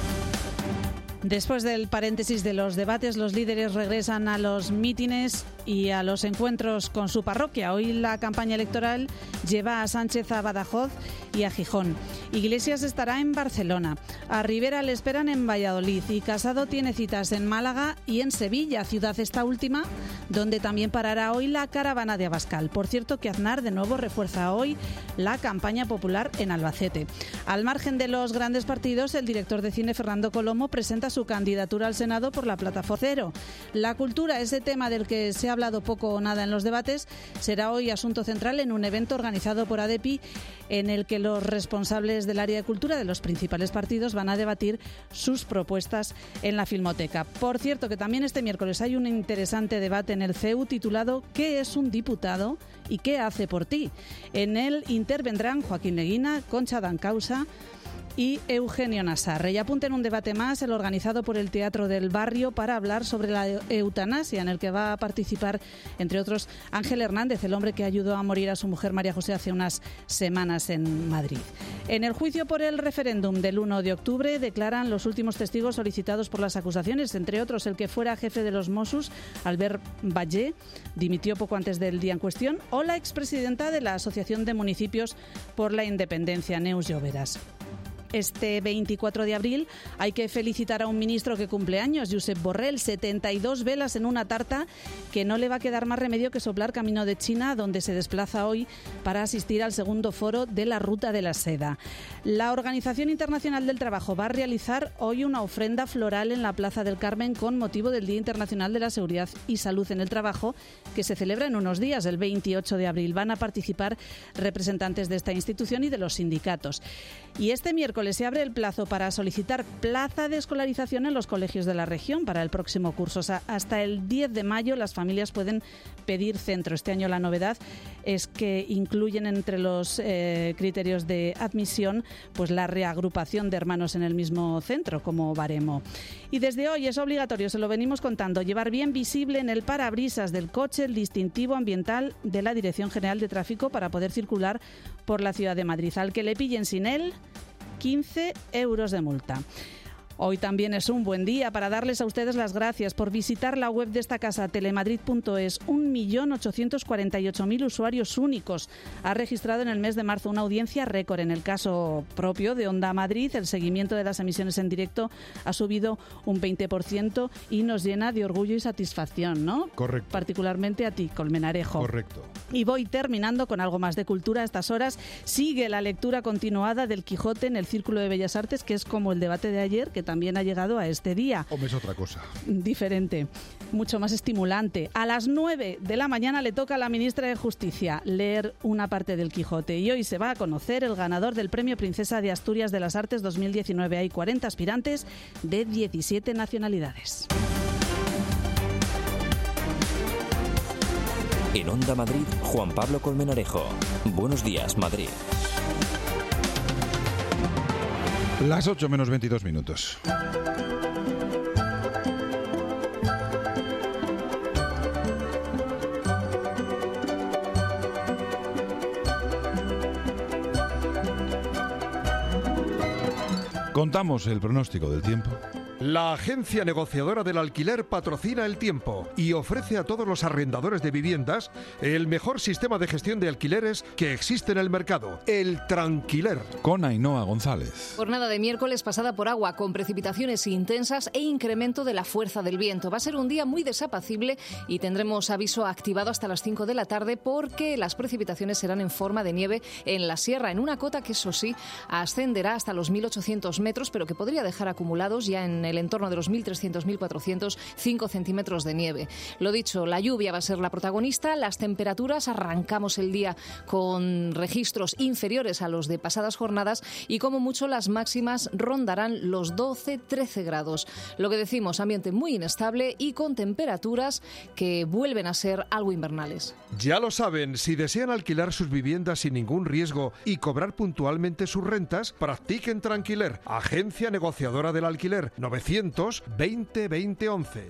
Después del paréntesis de los debates, los líderes regresan a los mítines y a los encuentros con su parroquia. Hoy la campaña electoral lleva a Sánchez a Badajoz y a Gijón. Iglesias estará en Barcelona. A Rivera le esperan en Valladolid y Casado tiene citas en Málaga y en Sevilla, ciudad esta última, donde también parará hoy la caravana de Abascal. Por cierto, que Aznar de nuevo refuerza hoy la campaña popular en Albacete. Al margen de los grandes partidos, el director de cine Fernando Colomo presenta su candidatura al Senado por la plataforma Cero. La cultura, ese tema del que se ha hablado poco o nada en los debates, será hoy asunto central en un evento organizado por ADEPI en el que los responsables del área de cultura de los principales partidos van a debatir sus propuestas en la Filmoteca. Por cierto, que también este miércoles hay un interesante debate en el C E U titulado ¿Qué es un diputado y qué hace por ti? En él intervendrán Joaquín Leguina, Concha Dancausa y Eugenio Nassarre. Y apunten un debate más, el organizado por el Teatro del Barrio, para hablar sobre la eutanasia, en el que va a participar, entre otros, Ángel Hernández, el hombre que ayudó a morir a su mujer María José hace unas semanas en Madrid. En el juicio por el referéndum del uno de octubre declaran los últimos testigos solicitados por las acusaciones, entre otros el que fuera jefe de los Mossos, Albert Ballé, dimitió poco antes del día en cuestión, o la expresidenta de la Asociación de Municipios por la Independencia, Neus Lloveras. Este veinticuatro de abril hay que felicitar a un ministro que cumple años, Josep Borrell, setenta y dos velas en una tarta, que no le va a quedar más remedio que soplar camino de China, donde se desplaza hoy para asistir al segundo foro de la Ruta de la Seda. La Organización Internacional del Trabajo va a realizar hoy una ofrenda floral en la Plaza del Carmen con motivo del Día Internacional de la Seguridad y Salud en el Trabajo, que se celebra en unos días, el veintiocho de abril. Van a participar representantes de esta institución y de los sindicatos. Y este miércoles se abre el plazo para solicitar plaza de escolarización en los colegios de la región para el próximo curso. O sea, hasta el diez de mayo las familias pueden pedir centro. Este año la novedad es que incluyen entre los eh, criterios de admisión pues la reagrupación de hermanos en el mismo centro como baremo. Y desde hoy es obligatorio, se lo venimos contando, llevar bien visible en el parabrisas del coche el distintivo ambiental de la Dirección General de Tráfico para poder circular por la ciudad de Madrid. Al que le pillen sin él, quince euros de multa. Hoy también es un buen día para darles a ustedes las gracias por visitar la web de esta casa, telemadrid punto es. un millón ochocientos cuarenta y ocho mil usuarios únicos ha registrado en el mes de marzo, una audiencia récord. En el caso propio de Onda Madrid, el seguimiento de las emisiones en directo ha subido un veinte por ciento y nos llena de orgullo y satisfacción, ¿no? Correcto. Particularmente a ti, Colmenarejo. Correcto. Y voy terminando con algo más de cultura. A estas horas sigue la lectura continuada del Quijote en el Círculo de Bellas Artes, que es como el debate de ayer, que también ha llegado a este día. Hombre, es otra cosa. Diferente, mucho más estimulante. A las nueve de la mañana le toca a la ministra de Justicia leer una parte del Quijote y hoy se va a conocer el ganador del Premio Princesa de Asturias de las Artes dos mil diecinueve. Hay cuarenta aspirantes de diecisiete nacionalidades. En Onda Madrid, Juan Pablo Colmenarejo. Buenos días, Madrid. Las ocho menos veintidós minutos. Contamos el pronóstico del tiempo. La agencia negociadora del alquiler patrocina el tiempo y ofrece a todos los arrendadores de viviendas el mejor sistema de gestión de alquileres que existe en el mercado, el Tranquiler. Con Ainhoa González. Jornada de miércoles pasada por agua, con precipitaciones intensas e incremento de la fuerza del viento. Va a ser un día muy desapacible y tendremos aviso activado hasta las cinco de la tarde porque las precipitaciones serán en forma de nieve en la sierra, en una cota que, eso sí, ascenderá hasta los mil ochocientos metros, pero que podría dejar acumulados ya en el el entorno de los mil trescientos a mil cuatrocientos, cinco centímetros de nieve. Lo dicho, la lluvia va a ser la protagonista. Las temperaturas, arrancamos el día con registros inferiores a los de pasadas jornadas y como mucho las máximas rondarán los doce a trece grados. Lo que decimos, ambiente muy inestable y con temperaturas que vuelven a ser algo invernales. Ya lo saben, si desean alquilar sus viviendas sin ningún riesgo y cobrar puntualmente sus rentas, practiquen Tranquiler, agencia negociadora del alquiler, novecientos veinte veinte once.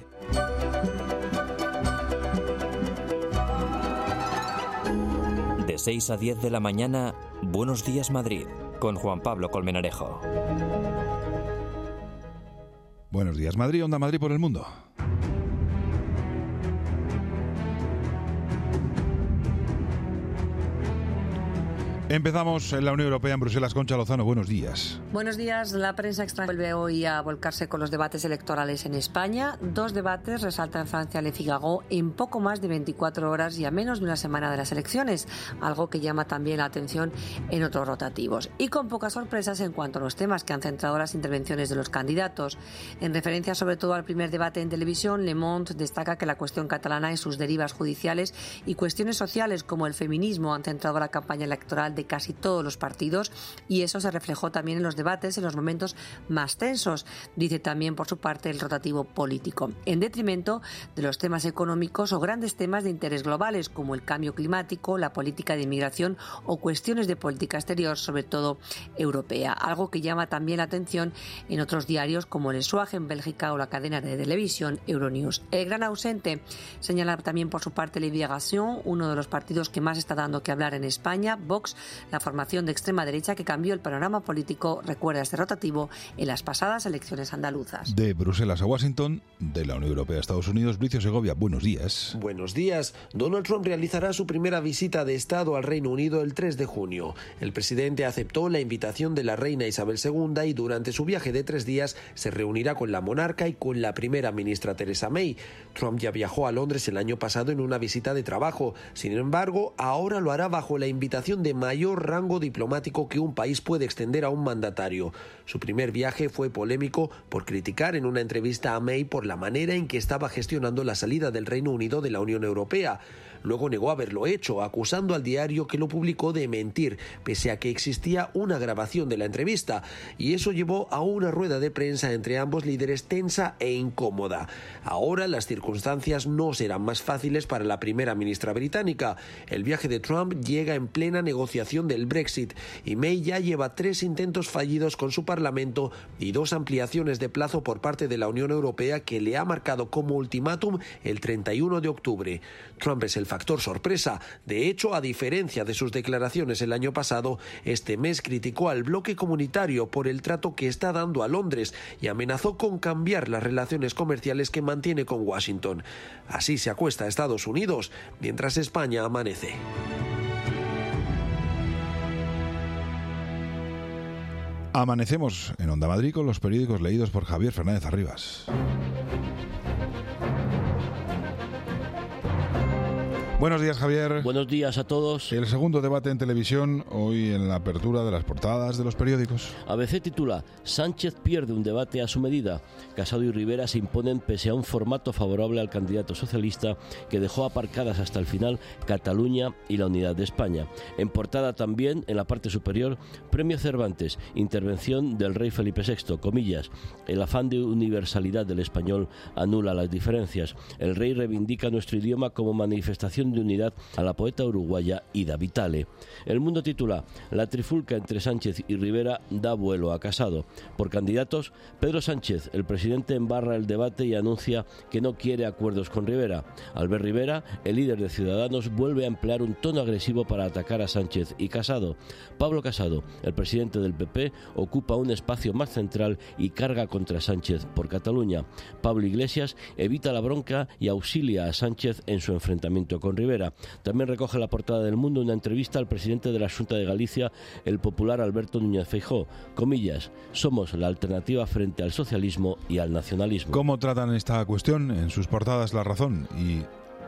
De seis a diez de la mañana, Buenos Días Madrid, con Juan Pablo Colmenarejo. Buenos días Madrid, Onda Madrid por el mundo. Empezamos en la Unión Europea, en Bruselas. Concha Lozano, buenos días. Buenos días. La prensa extranjera vuelve hoy a volcarse con los debates electorales en España. Dos debates, resalta en Francia Le Figaro, en poco más de veinticuatro horas y a menos de una semana de las elecciones, algo que llama también la atención en otros rotativos. Y con pocas sorpresas en cuanto a los temas que han centrado las intervenciones de los candidatos. En referencia sobre todo al primer debate en televisión, Le Monde destaca que la cuestión catalana y sus derivas judiciales y cuestiones sociales como el feminismo han centrado la campaña electoral de casi todos los partidos y eso se reflejó también en los debates en los momentos más tensos, dice también por su parte el rotativo político, en detrimento de los temas económicos o grandes temas de interés globales como el cambio climático, la política de inmigración o cuestiones de política exterior, sobre todo europea, algo que llama también la atención en otros diarios como el Swag en Bélgica o la cadena de televisión Euronews. El gran ausente, señala también por su parte Liberación, uno de los partidos que más está dando que hablar en España, Vox, la formación de extrema derecha que cambió el panorama político, recuerda este rotativo, en las pasadas elecciones andaluzas. De Bruselas a Washington, de la Unión Europea a Estados Unidos, Bricio Segovia, buenos días. Buenos días. Donald Trump realizará su primera visita de Estado al Reino Unido el tres de junio. El presidente aceptó la invitación de la reina Isabel segunda y durante su viaje de tres días se reunirá con la monarca y con la primera ministra Theresa May. Trump ya viajó a Londres el año pasado en una visita de trabajo. Sin embargo, ahora lo hará bajo la invitación de mayor rango diplomático que un país puede extender a un mandatario. Su primer viaje fue polémico por criticar en una entrevista a May por la manera en que estaba gestionando la salida del Reino Unido de la Unión Europea. Luego negó haberlo hecho, acusando al diario que lo publicó de mentir, pese a que existía una grabación de la entrevista, y eso llevó a una rueda de prensa entre ambos líderes tensa e incómoda. Ahora las circunstancias no serán más fáciles para la primera ministra británica. El viaje de Trump llega en plena negociación del Brexit, y May ya lleva tres intentos fallidos con su Parlamento y dos ampliaciones de plazo por parte de la Unión Europea que le ha marcado como ultimátum el treinta y uno de octubre. Trump es el factor sorpresa. De hecho, a diferencia de sus declaraciones el año pasado, este mes criticó al bloque comunitario por el trato que está dando a Londres y amenazó con cambiar las relaciones comerciales que mantiene con Washington. Así se acuesta a Estados Unidos, mientras España amanece. Amanecemos en Onda Madrid con los periódicos leídos por Javier Fernández Arribas. Buenos días, Javier. Buenos días a todos. El segundo debate en televisión, hoy en la apertura de las portadas de los periódicos. A B C titula: Sánchez pierde un debate a su medida. Casado y Rivera se imponen pese a un formato favorable al candidato socialista que dejó aparcadas hasta el final Cataluña y la unidad de España. En portada también, en la parte superior, Premio Cervantes, intervención del rey Felipe sexto, comillas, el afán de universalidad del español anula las diferencias. El rey reivindica nuestro idioma como manifestación de unidad a la poeta uruguaya Ida Vitale. El Mundo titula: La trifulca entre Sánchez y Rivera da vuelo a Casado. Por candidatos, Pedro Sánchez, el presidente, embarra el debate y anuncia que no quiere acuerdos con Rivera. Albert Rivera, el líder de Ciudadanos, vuelve a emplear un tono agresivo para atacar a Sánchez y Casado. Pablo Casado, el presidente del P P, ocupa un espacio más central y carga contra Sánchez por Cataluña. Pablo Iglesias evita la bronca y auxilia a Sánchez en su enfrentamiento con Rivera. También recoge la portada del Mundo una entrevista al presidente de la Xunta de Galicia, el popular Alberto Núñez Feijóo. Comillas: somos la alternativa frente al socialismo y al nacionalismo. ¿Cómo tratan esta cuestión en sus portadas La Razón y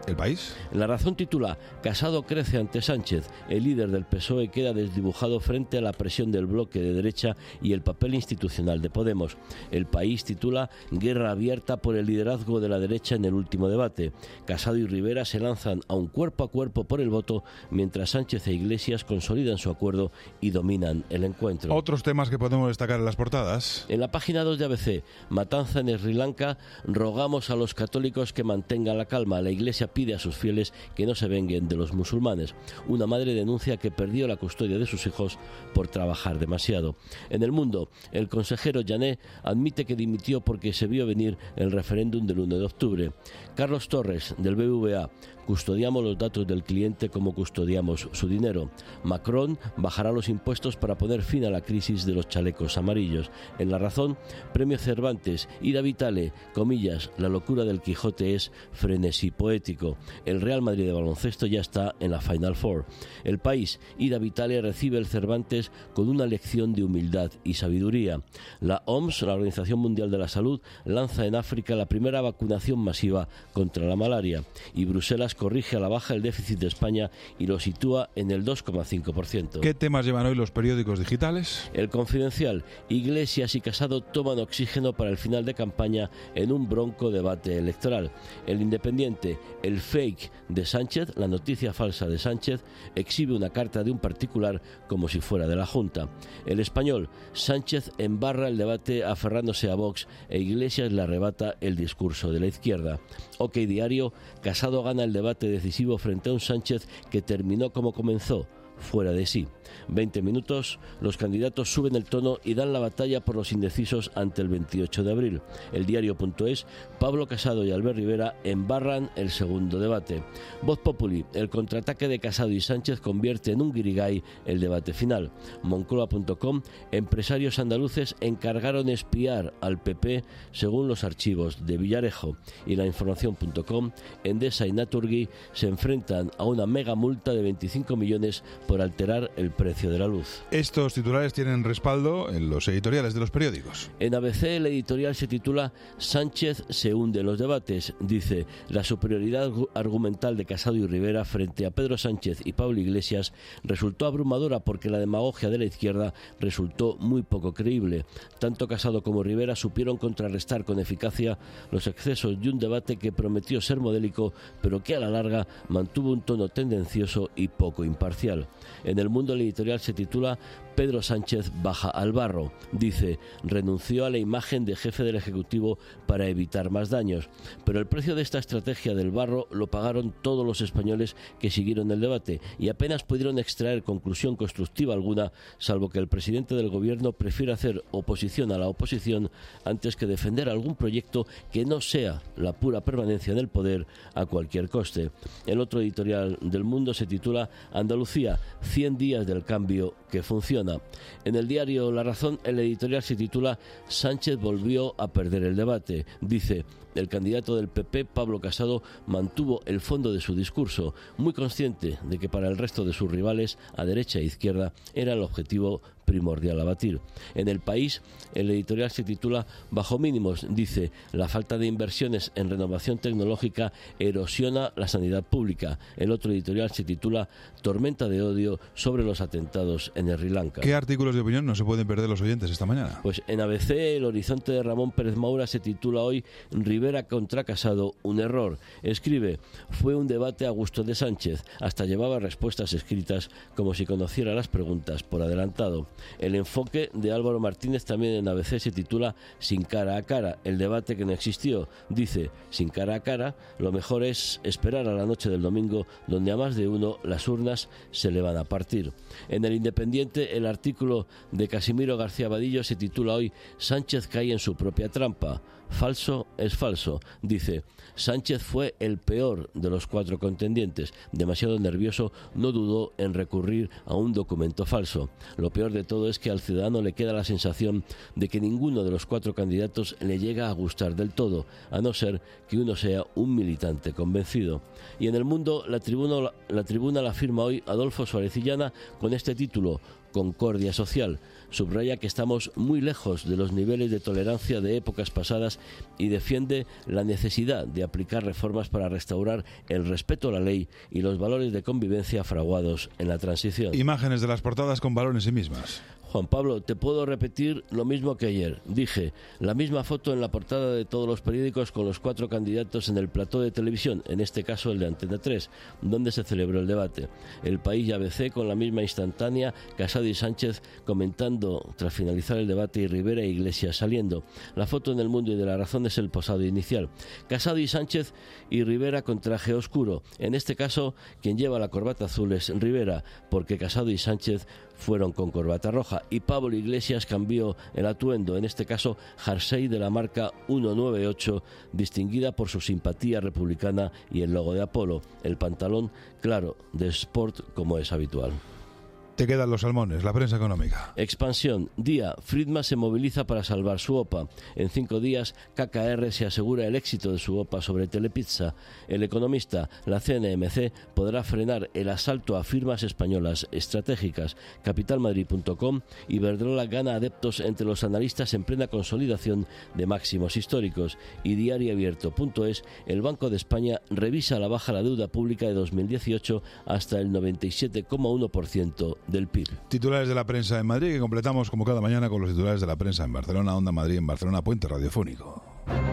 ¿El País? La Razón titula: Casado crece ante Sánchez. El líder del P S O E queda desdibujado frente a la presión del bloque de derecha y el papel institucional de Podemos. El País titula: Guerra abierta por el liderazgo de la derecha en el último debate. Casado y Rivera se lanzan a un cuerpo a cuerpo por el voto, mientras Sánchez e Iglesias consolidan su acuerdo y dominan el encuentro. Otros temas que podemos destacar en las portadas. En la página dos de A B C, matanza en Sri Lanka: rogamos a los católicos que mantengan la calma. La Iglesia pide a sus fieles que no se venguen de los musulmanes. Una madre denuncia que perdió la custodia de sus hijos por trabajar demasiado. En El Mundo, el consejero Jané admite que dimitió porque se vio venir el referéndum del uno de octubre. Carlos Torres, del B B V A: custodiamos los datos del cliente como custodiamos su dinero. Macron bajará los impuestos para poner fin a la crisis de los chalecos amarillos. En La Razón, Premio Cervantes: Ida Vitale, comillas, la locura del Quijote es frenesí poético. El Real Madrid de baloncesto ya está en la Final Four. El País: Ida Vitale recibe el Cervantes con una lección de humildad y sabiduría. La O M S, la Organización Mundial de la Salud, lanza en África la primera vacunación masiva contra la malaria. Y Bruselas corrige a la baja el déficit de España y lo sitúa en el dos coma cinco por ciento. ¿Qué temas llevan hoy los periódicos digitales? El Confidencial: Iglesias y Casado toman oxígeno para el final de campaña en un bronco debate electoral. El Independiente: el fake de Sánchez, la noticia falsa de Sánchez, exhibe una carta de un particular como si fuera de la Junta. El Español: Sánchez embarra el debate aferrándose a Vox e Iglesias le arrebata el discurso de la izquierda. OK Diario: Casado gana el debate decisivo frente a un Sánchez que terminó como comenzó, fuera de sí. veinte minutos, los candidatos suben el tono y dan la batalla por los indecisos ante el veintiocho de abril. El diario.es: Pablo Casado y Albert Rivera embarran el segundo debate. Voz Populi: el contraataque de Casado y Sánchez convierte en un guirigay el debate final. Moncloa punto com: empresarios andaluces encargaron espiar al P P según los archivos de Villarejo. Y la información punto com: Endesa y Naturgy se enfrentan a una mega multa de veinticinco millones por alterar el precio de la luz. Estos titulares tienen respaldo en los editoriales de los periódicos. En A B C el editorial se titula: Sánchez se hunde en los debates. Dice: la superioridad argumental de Casado y Rivera frente a Pedro Sánchez y Pablo Iglesias resultó abrumadora porque la demagogia de la izquierda resultó muy poco creíble. Tanto Casado como Rivera supieron contrarrestar con eficacia los excesos de un debate que prometió ser modélico, pero que a la larga mantuvo un tono tendencioso y poco imparcial. En El Mundo el editorial se titula: Pedro Sánchez baja al barro. Dice: renunció a la imagen de jefe del Ejecutivo para evitar más daños. Pero el precio de esta estrategia del barro lo pagaron todos los españoles que siguieron el debate y apenas pudieron extraer conclusión constructiva alguna, salvo que el presidente del gobierno prefiere hacer oposición a la oposición antes que defender algún proyecto que no sea la pura permanencia en el poder a cualquier coste. El otro editorial del Mundo se titula: Andalucía, cien días del cambio que funciona. En el diario La Razón el editorial se titula: Sánchez volvió a perder el debate. Dice: el candidato del P P, Pablo Casado, mantuvo el fondo de su discurso, muy consciente de que para el resto de sus rivales, a derecha e izquierda, era el objetivo primordial a batir. En El País, el editorial se titula: bajo mínimos. Dice: la falta de inversiones en renovación tecnológica erosiona la sanidad pública. El otro editorial se titula: tormenta de odio sobre los atentados en Sri Lanka. ¿Qué artículos de opinión no se pueden perder los oyentes esta mañana? Pues en A B C, El Horizonte de Ramón Pérez Maura se titula hoy: Rivera contra Casado, un error. Escribe: fue un debate a gusto de Sánchez, hasta llevaba respuestas escritas como si conociera las preguntas por adelantado. El Enfoque de Álvaro Martínez también en A B C se titula: sin cara a cara, el debate que no existió. Dice: sin cara a cara, lo mejor es esperar a la noche del domingo, donde a más de uno las urnas se le van a partir. En El Independiente, el artículo de Casimiro García Vadillo se titula hoy: Sánchez cae en su propia trampa. Falso es falso. Dice: Sánchez fue el peor de los cuatro contendientes. Demasiado nervioso, no dudó en recurrir a un documento falso. Lo peor de todo es que al ciudadano le queda la sensación de que ninguno de los cuatro candidatos le llega a gustar del todo, a no ser que uno sea un militante convencido. Y en El Mundo, la tribuna la, tribuna la firma hoy Adolfo Suárez Illana con este título: Concordia social. subraya que estamos muy lejos de los niveles de tolerancia de épocas pasadas y defiende la necesidad de aplicar reformas para restaurar el respeto a la ley y los valores de convivencia fraguados en la transición. Imágenes de las portadas con valor en sí mismas. Juan Pablo, te puedo repetir lo mismo que ayer. Dije, la misma foto en la portada de todos los periódicos con los cuatro candidatos en el plató de televisión, en este caso el de Antena tres, donde se celebró el debate. El País y A B C con la misma instantánea, Casado y Sánchez comentando tras finalizar el debate y Rivera e Iglesias saliendo. La foto en El Mundo y de La Razón es el posado inicial. Casado y Sánchez y Rivera con traje oscuro. En este caso, quien lleva la corbata azul es Rivera, porque Casado y Sánchez fueron con corbata roja y Pablo Iglesias cambió el atuendo, en este caso jersey de la marca ciento noventa y ocho, distinguida por su simpatía republicana y el logo de Apolo, el pantalón, claro, de sport como es habitual. Te quedan los salmones, la prensa económica. Expansión. Día. Friedman se moviliza para salvar su O P A. En cinco días, K K R se asegura el éxito de su O P A sobre Telepizza. El Economista. La C N M C podrá frenar el asalto a firmas españolas estratégicas. capital madrid punto com. Iberdrola gana adeptos entre los analistas en plena consolidación de máximos históricos. Y diario abierto punto es. El Banco de España revisa a la baja la deuda pública de dos mil dieciocho hasta el noventa y siete coma uno por ciento del P I B. Titulares de la prensa en Madrid, que completamos como cada mañana con los titulares de la prensa en Barcelona, Onda Madrid, en Barcelona, Puente Radiofónico.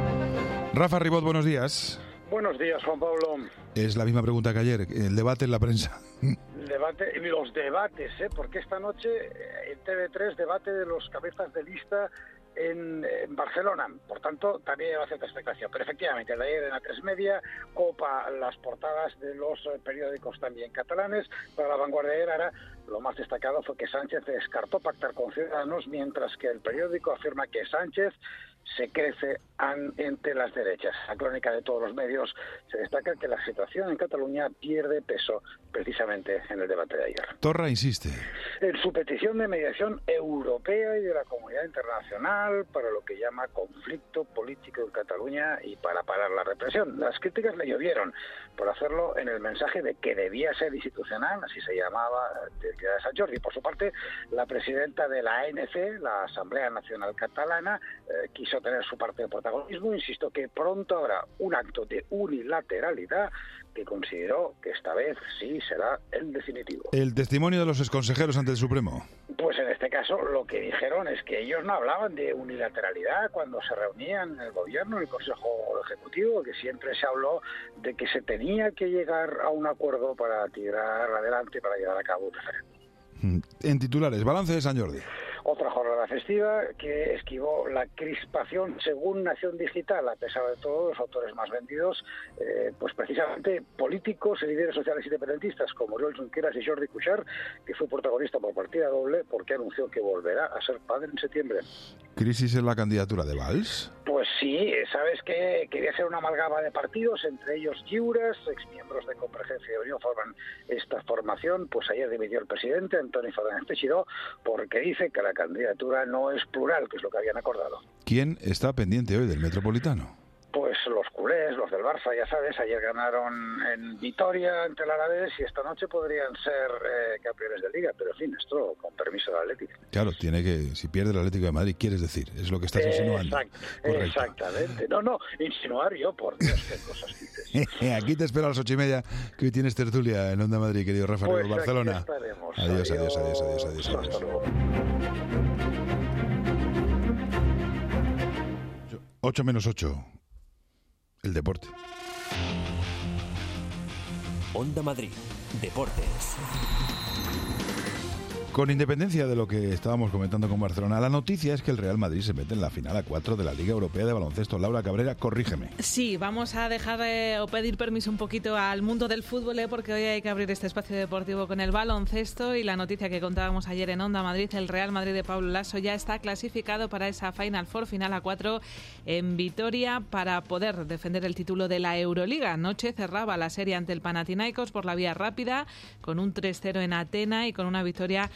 Rafa Ribot, buenos días. Buenos días, Juan Pablo. Es la misma pregunta que ayer, el debate en la prensa. El debate, los debates, ¿eh? Porque esta noche en T V tres debate de los cabezas de lista en, en Barcelona, por tanto también va a cierta expectación, pero efectivamente el de ayer en A tres Media copa las portadas de los periódicos también catalanes. Para La Vanguardia de Ara, lo más destacado fue que Sánchez descartó pactar con Ciudadanos, mientras que el periódico afirma que Sánchez se crece entre las derechas. La crónica de todos los medios se destaca que la situación en Cataluña pierde peso precisamente en el debate de ayer. Torra insiste en su petición de mediación europea y de la comunidad internacional para lo que llama conflicto político en Cataluña y para parar la represión. Las críticas le llovieron por hacerlo en el mensaje de que debía ser institucional, así se llamaba, de San Jordi. Por su parte, la presidenta de la A N C, la Asamblea Nacional Catalana, eh, quiso tener su parte de protagonismo. Insisto que pronto habrá un acto de unilateralidad que consideró que esta vez sí será el definitivo. El testimonio de los exconsejeros ante el Supremo. Pues en este caso lo que dijeron es que ellos no hablaban de unilateralidad cuando se reunían en el gobierno, en el Consejo Ejecutivo, que siempre se habló de que se tenía que llegar a un acuerdo para tirar adelante, para llevar a cabo un referéndum. En titulares, balance de San Jordi. Otra jornada festiva que esquivó la crispación según Nación Digital. A pesar de todo, los autores más vendidos, eh, pues precisamente políticos y líderes sociales independentistas como Oriol Junqueras y Jordi Cuixart, que fue protagonista por partida doble porque anunció que volverá a ser padre en septiembre. ¿Crisis en la candidatura de Valls? Pues sí, sabes que quería ser una amalgama de partidos, entre ellos Lliures, exmiembros de Convergencia y Unión forman esta formación. Pues ayer dimitió el presidente, Antoni Fernández Teixidó, porque dice que la candidatura no es plural, que es lo que habían acordado. ¿Quién está pendiente hoy del Metropolitano? Pues los culés, los del Barça, ya sabes, ayer ganaron en Vitoria ante el Alavés y esta noche podrían ser eh, campeones de Liga, pero en fin, esto con permiso del Atlético. Claro, tiene que, si pierde el Atlético de Madrid, quieres decir, es lo que estás insinuando. Exact, exactamente. No, no, insinuar yo, por Dios, qué cosas dices. Aquí te espero a las ocho y media, que hoy tienes tertulia en Onda Madrid, querido Rafa, pues en Barcelona. Estaremos. Adiós, adiós, adiós, adiós, adiós, adiós. Hasta luego. ocho menos ocho. El deporte. Onda Madrid. Deportes. Con independencia de lo que estábamos comentando con Barcelona, la noticia es que el Real Madrid se mete en la final a cuatro de la Liga Europea de Baloncesto. Laura Cabrera, corrígeme. Sí, vamos a dejar eh, o pedir permiso un poquito al mundo del fútbol, eh, porque hoy hay que abrir este espacio deportivo con el baloncesto y la noticia que contábamos ayer en Onda Madrid, el Real Madrid de Pablo Lasso ya está clasificado para esa Final Four, final a cuatro en Vitoria para poder defender el título de la Euroliga. Anoche cerraba la serie ante el Panathinaikos por la vía rápida con un tres cero en Atena y con una victoria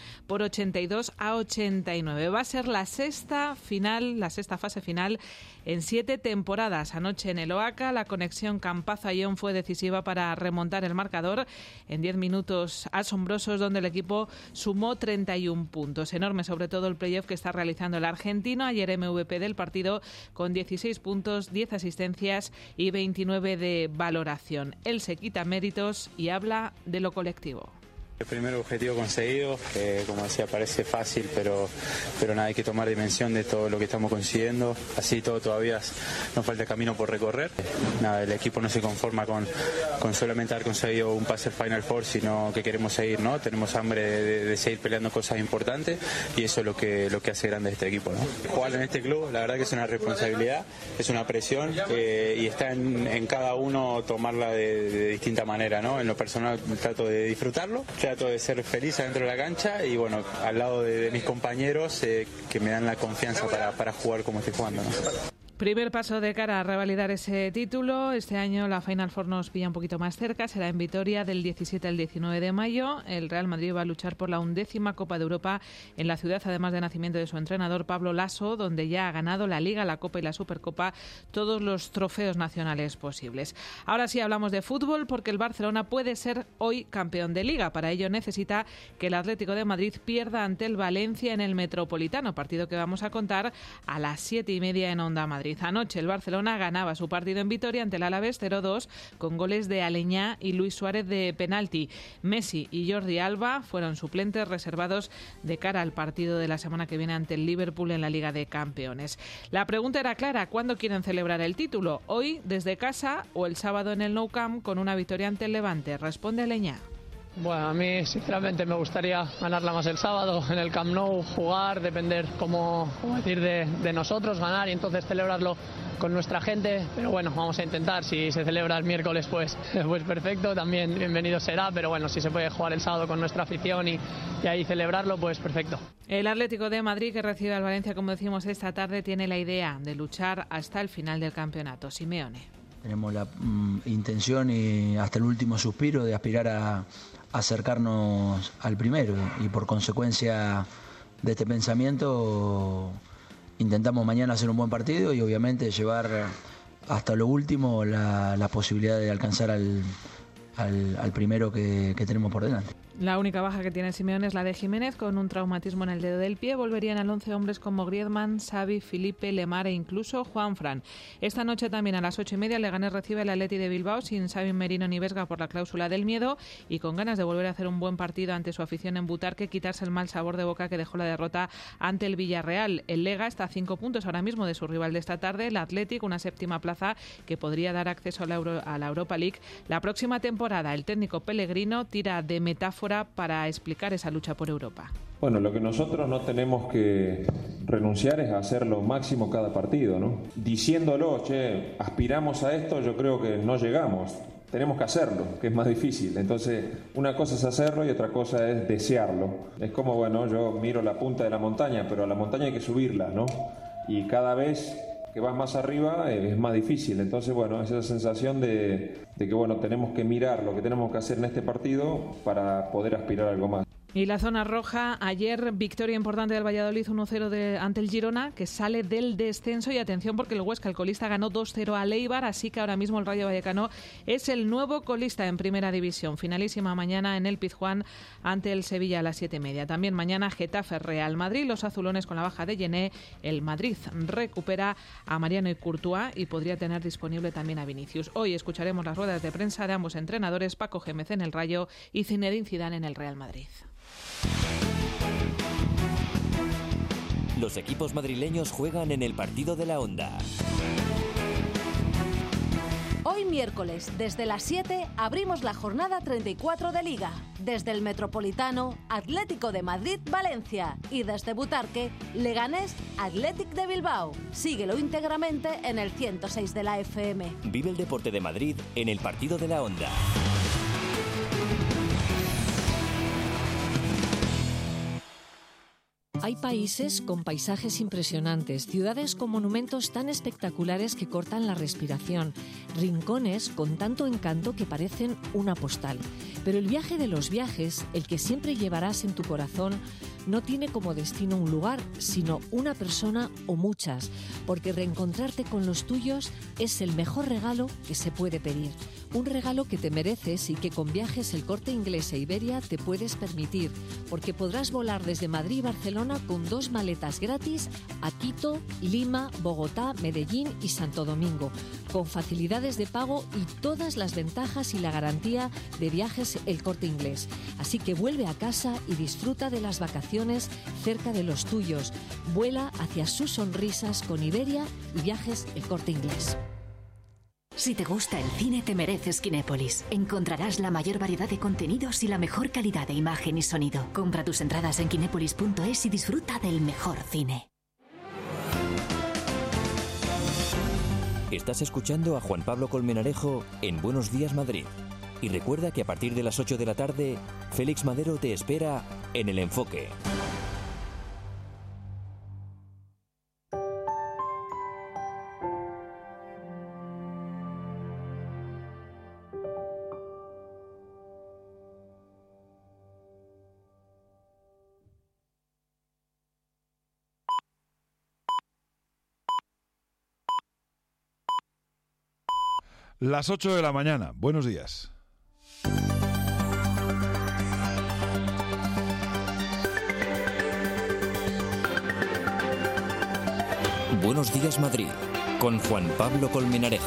por ochenta y dos a ochenta y nueve. Va a ser la sexta final, la sexta fase final en siete temporadas. Anoche en el Oaca la conexión Campazo-Ayón fue decisiva para remontar el marcador en diez minutos asombrosos donde el equipo sumó treinta y un puntos. Enorme sobre todo el playoff que está realizando el argentino. Ayer M V P del partido con dieciséis puntos, diez asistencias y veintinueve de valoración. Él se quita méritos y habla de lo colectivo. El primer objetivo conseguido, eh, como decía, parece fácil, pero, pero nada, hay que tomar dimensión de todo lo que estamos consiguiendo. Así todo todavía nos falta camino por recorrer. Nada, el equipo no se conforma con, con solamente haber conseguido un pase al Final Four, sino que queremos seguir, ¿no? Tenemos hambre de, de seguir peleando cosas importantes y eso es lo que, lo que hace grande este equipo, ¿no? Jugar en este club, la verdad que es una responsabilidad, es una presión eh, y está en, en cada uno tomarla de, de distinta manera, ¿no? En lo personal trato de disfrutarlo. Trato de ser feliz adentro de la cancha y bueno, al lado de, de mis compañeros eh, que me dan la confianza para, para jugar como estoy jugando, ¿no? Primer paso de cara a revalidar ese título. Este año la Final Four nos pilla un poquito más cerca. Será en Vitoria del diecisiete al diecinueve de mayo. El Real Madrid va a luchar por la undécima Copa de Europa en la ciudad, además de nacimiento de su entrenador Pablo Lasso, donde ya ha ganado la Liga, la Copa y la Supercopa, todos los trofeos nacionales posibles. Ahora sí hablamos de fútbol porque el Barcelona puede ser hoy campeón de Liga. Para ello necesita que el Atlético de Madrid pierda ante el Valencia en el Metropolitano, partido que vamos a contar a las siete y media en Onda Madrid. Anoche el Barcelona ganaba su partido en Vitoria ante el Alavés cero dos con goles de Aleñá y Luis Suárez de penalti. Messi y Jordi Alba fueron suplentes reservados de cara al partido de la semana que viene ante el Liverpool en la Liga de Campeones. La pregunta era clara: ¿cuándo quieren celebrar el título? ¿Hoy desde casa o el sábado en el Nou Camp con una victoria ante el Levante? Responde Aleñá. Bueno, a mí sinceramente me gustaría ganarla más el sábado en el Camp Nou, jugar, depender, como, como decir, de, de nosotros, ganar y entonces celebrarlo con nuestra gente, pero bueno, vamos a intentar. Si se celebra el miércoles, pues, pues perfecto, también bienvenido será, pero bueno, si se puede jugar el sábado con nuestra afición y, y ahí celebrarlo, pues perfecto. El Atlético de Madrid, que recibe al Valencia, como decimos esta tarde, tiene la idea de luchar hasta el final del campeonato. Simeone. Tenemos la mm, intención y hasta el último suspiro de aspirar a acercarnos al primero y por consecuencia de este pensamiento intentamos mañana hacer un buen partido y obviamente llevar hasta lo último la, la posibilidad de alcanzar al, al, al primero que, que tenemos por delante. La única baja que tiene Simeone es la de Jiménez, con un traumatismo en el dedo del pie. Volverían al once hombres como Griezmann, Xavi, Felipe, Lemar e incluso Juanfran. Esta noche también a las ocho y media Leganés recibe al Atleti de Bilbao sin Xavi, Merino ni Vesga por la cláusula del miedo y con ganas de volver a hacer un buen partido ante su afición en Butarque, quitarse el mal sabor de boca que dejó la derrota ante el Villarreal. El Lega está a cinco puntos ahora mismo de su rival de esta tarde, el Athletic, una séptima plaza que podría dar acceso a la, Euro, a la Europa League la próxima temporada. El técnico Pellegrino tira de metáfora para explicar esa lucha por Europa. Bueno, lo que nosotros no tenemos que renunciar es a hacer lo máximo cada partido, ¿no? Diciéndolo, che, aspiramos a esto, yo creo que no llegamos. Tenemos que hacerlo, que es más difícil. Entonces, una cosa es hacerlo y otra cosa es desearlo. Es como, bueno, yo miro la punta de la montaña, pero a la montaña hay que subirla, ¿no? Y cada vez que vas más arriba es más difícil. Entonces, bueno, esa sensación de, de que, bueno, tenemos que mirar lo que tenemos que hacer en este partido para poder aspirar a algo más. Y la zona roja, ayer victoria importante del Valladolid uno cero de, ante el Girona, que sale del descenso. Y atención porque el Huesca, el colista, ganó dos cero al Eibar, así que ahora mismo el Rayo Vallecano es el nuevo colista en Primera División. Finalísima mañana en el Pizjuán ante el Sevilla a las siete y media. También mañana Getafe Real Madrid, los azulones con la baja de Yené. El Madrid recupera a Mariano y Courtois y podría tener disponible también a Vinicius. Hoy escucharemos las ruedas de prensa de ambos entrenadores, Paco Gémez en el Rayo y Zinedine Zidane en el Real Madrid. Los equipos madrileños juegan en el partido de la Onda. Hoy miércoles, desde las siete, abrimos la jornada treinta y cuatro de Liga. Desde el Metropolitano, Atlético de Madrid, Valencia. Y desde Butarque, Leganés, Athletic de Bilbao. Síguelo íntegramente en el ciento seis de la F M. Vive el deporte de Madrid en el partido de la Onda. Hay países con paisajes impresionantes, ciudades con monumentos tan espectaculares que cortan la respiración, rincones con tanto encanto que parecen una postal. Pero el viaje de los viajes, el que siempre llevarás en tu corazón, no tiene como destino un lugar, sino una persona o muchas, porque reencontrarte con los tuyos es el mejor regalo que se puede pedir. Un regalo que te mereces y que con Viajes El Corte Inglés e Iberia te puedes permitir, porque podrás volar desde Madrid y Barcelona con dos maletas gratis a Quito, Lima, Bogotá, Medellín y Santo Domingo, con facilidades de pago y todas las ventajas y la garantía de Viajes El Corte Inglés. Así que vuelve a casa y disfruta de las vacaciones cerca de los tuyos. Vuela hacia sus sonrisas con Iberia y Viajes El Corte Inglés. Si te gusta el cine, te mereces Kinépolis. Encontrarás la mayor variedad de contenidos y la mejor calidad de imagen y sonido. Compra tus entradas en kinépolis punto es y disfruta del mejor cine. Estás escuchando a Juan Pablo Colmenarejo en Buenos Días Madrid. Y recuerda que a partir de las ocho de la tarde, Félix Madero te espera en El Enfoque. Las ocho de la mañana. Buenos días. Buenos Días Madrid, con Juan Pablo Colmenarejo.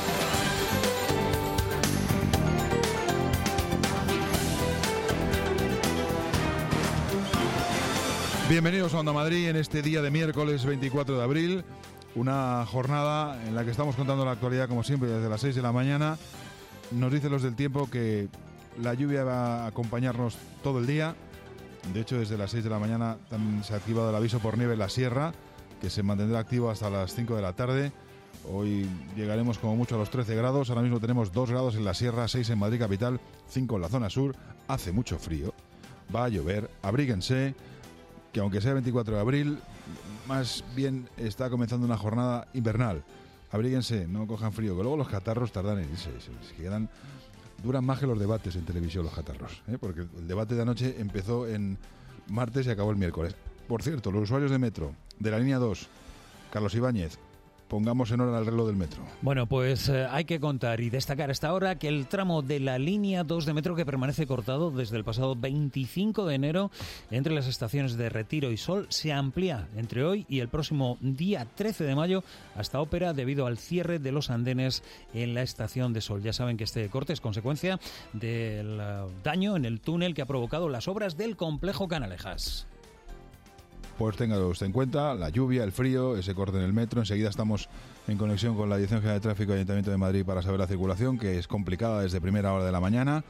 Bienvenidos a Onda Madrid en este día de miércoles veinticuatro de abril. Una jornada en la que estamos contando la actualidad, como siempre, desde las seis de la mañana. Nos dicen los del tiempo que la lluvia va a acompañarnos todo el día. De hecho, desde las seis de la mañana también se ha activado el aviso por nieve en la sierra, que se mantendrá activo hasta las cinco de la tarde. Hoy llegaremos como mucho a los trece grados. Ahora mismo tenemos dos grados en la sierra, seis en Madrid capital, cinco en la zona sur. Hace mucho frío. Va a llover. Abríguense, que aunque sea veinticuatro de abril... más bien está comenzando una jornada invernal. Abríguense, no cojan frío, que luego los catarros tardan en irse. Se quedan, duran más que los debates en televisión, los catarros, ¿eh? Porque el debate de anoche empezó en martes y acabó el miércoles. Por cierto, los usuarios de metro, de la línea dos, Carlos Ibáñez, pongamos en hora el reloj del metro. Bueno, pues eh, hay que contar y destacar hasta ahora que el tramo de la línea dos de metro, que permanece cortado desde el pasado veinticinco de enero entre las estaciones de Retiro y Sol, se amplía entre hoy y el próximo día trece de mayo hasta Ópera debido al cierre de los andenes en la estación de Sol. Ya saben que este corte es consecuencia del uh, daño en el túnel que ha provocado las obras del complejo Canalejas. Pues téngalo usted en cuenta, la lluvia, el frío, ese corte en el metro. Enseguida estamos en conexión con la Dirección General de Tráfico y Ayuntamiento de Madrid para saber la circulación, que es complicada desde primera hora de la mañana.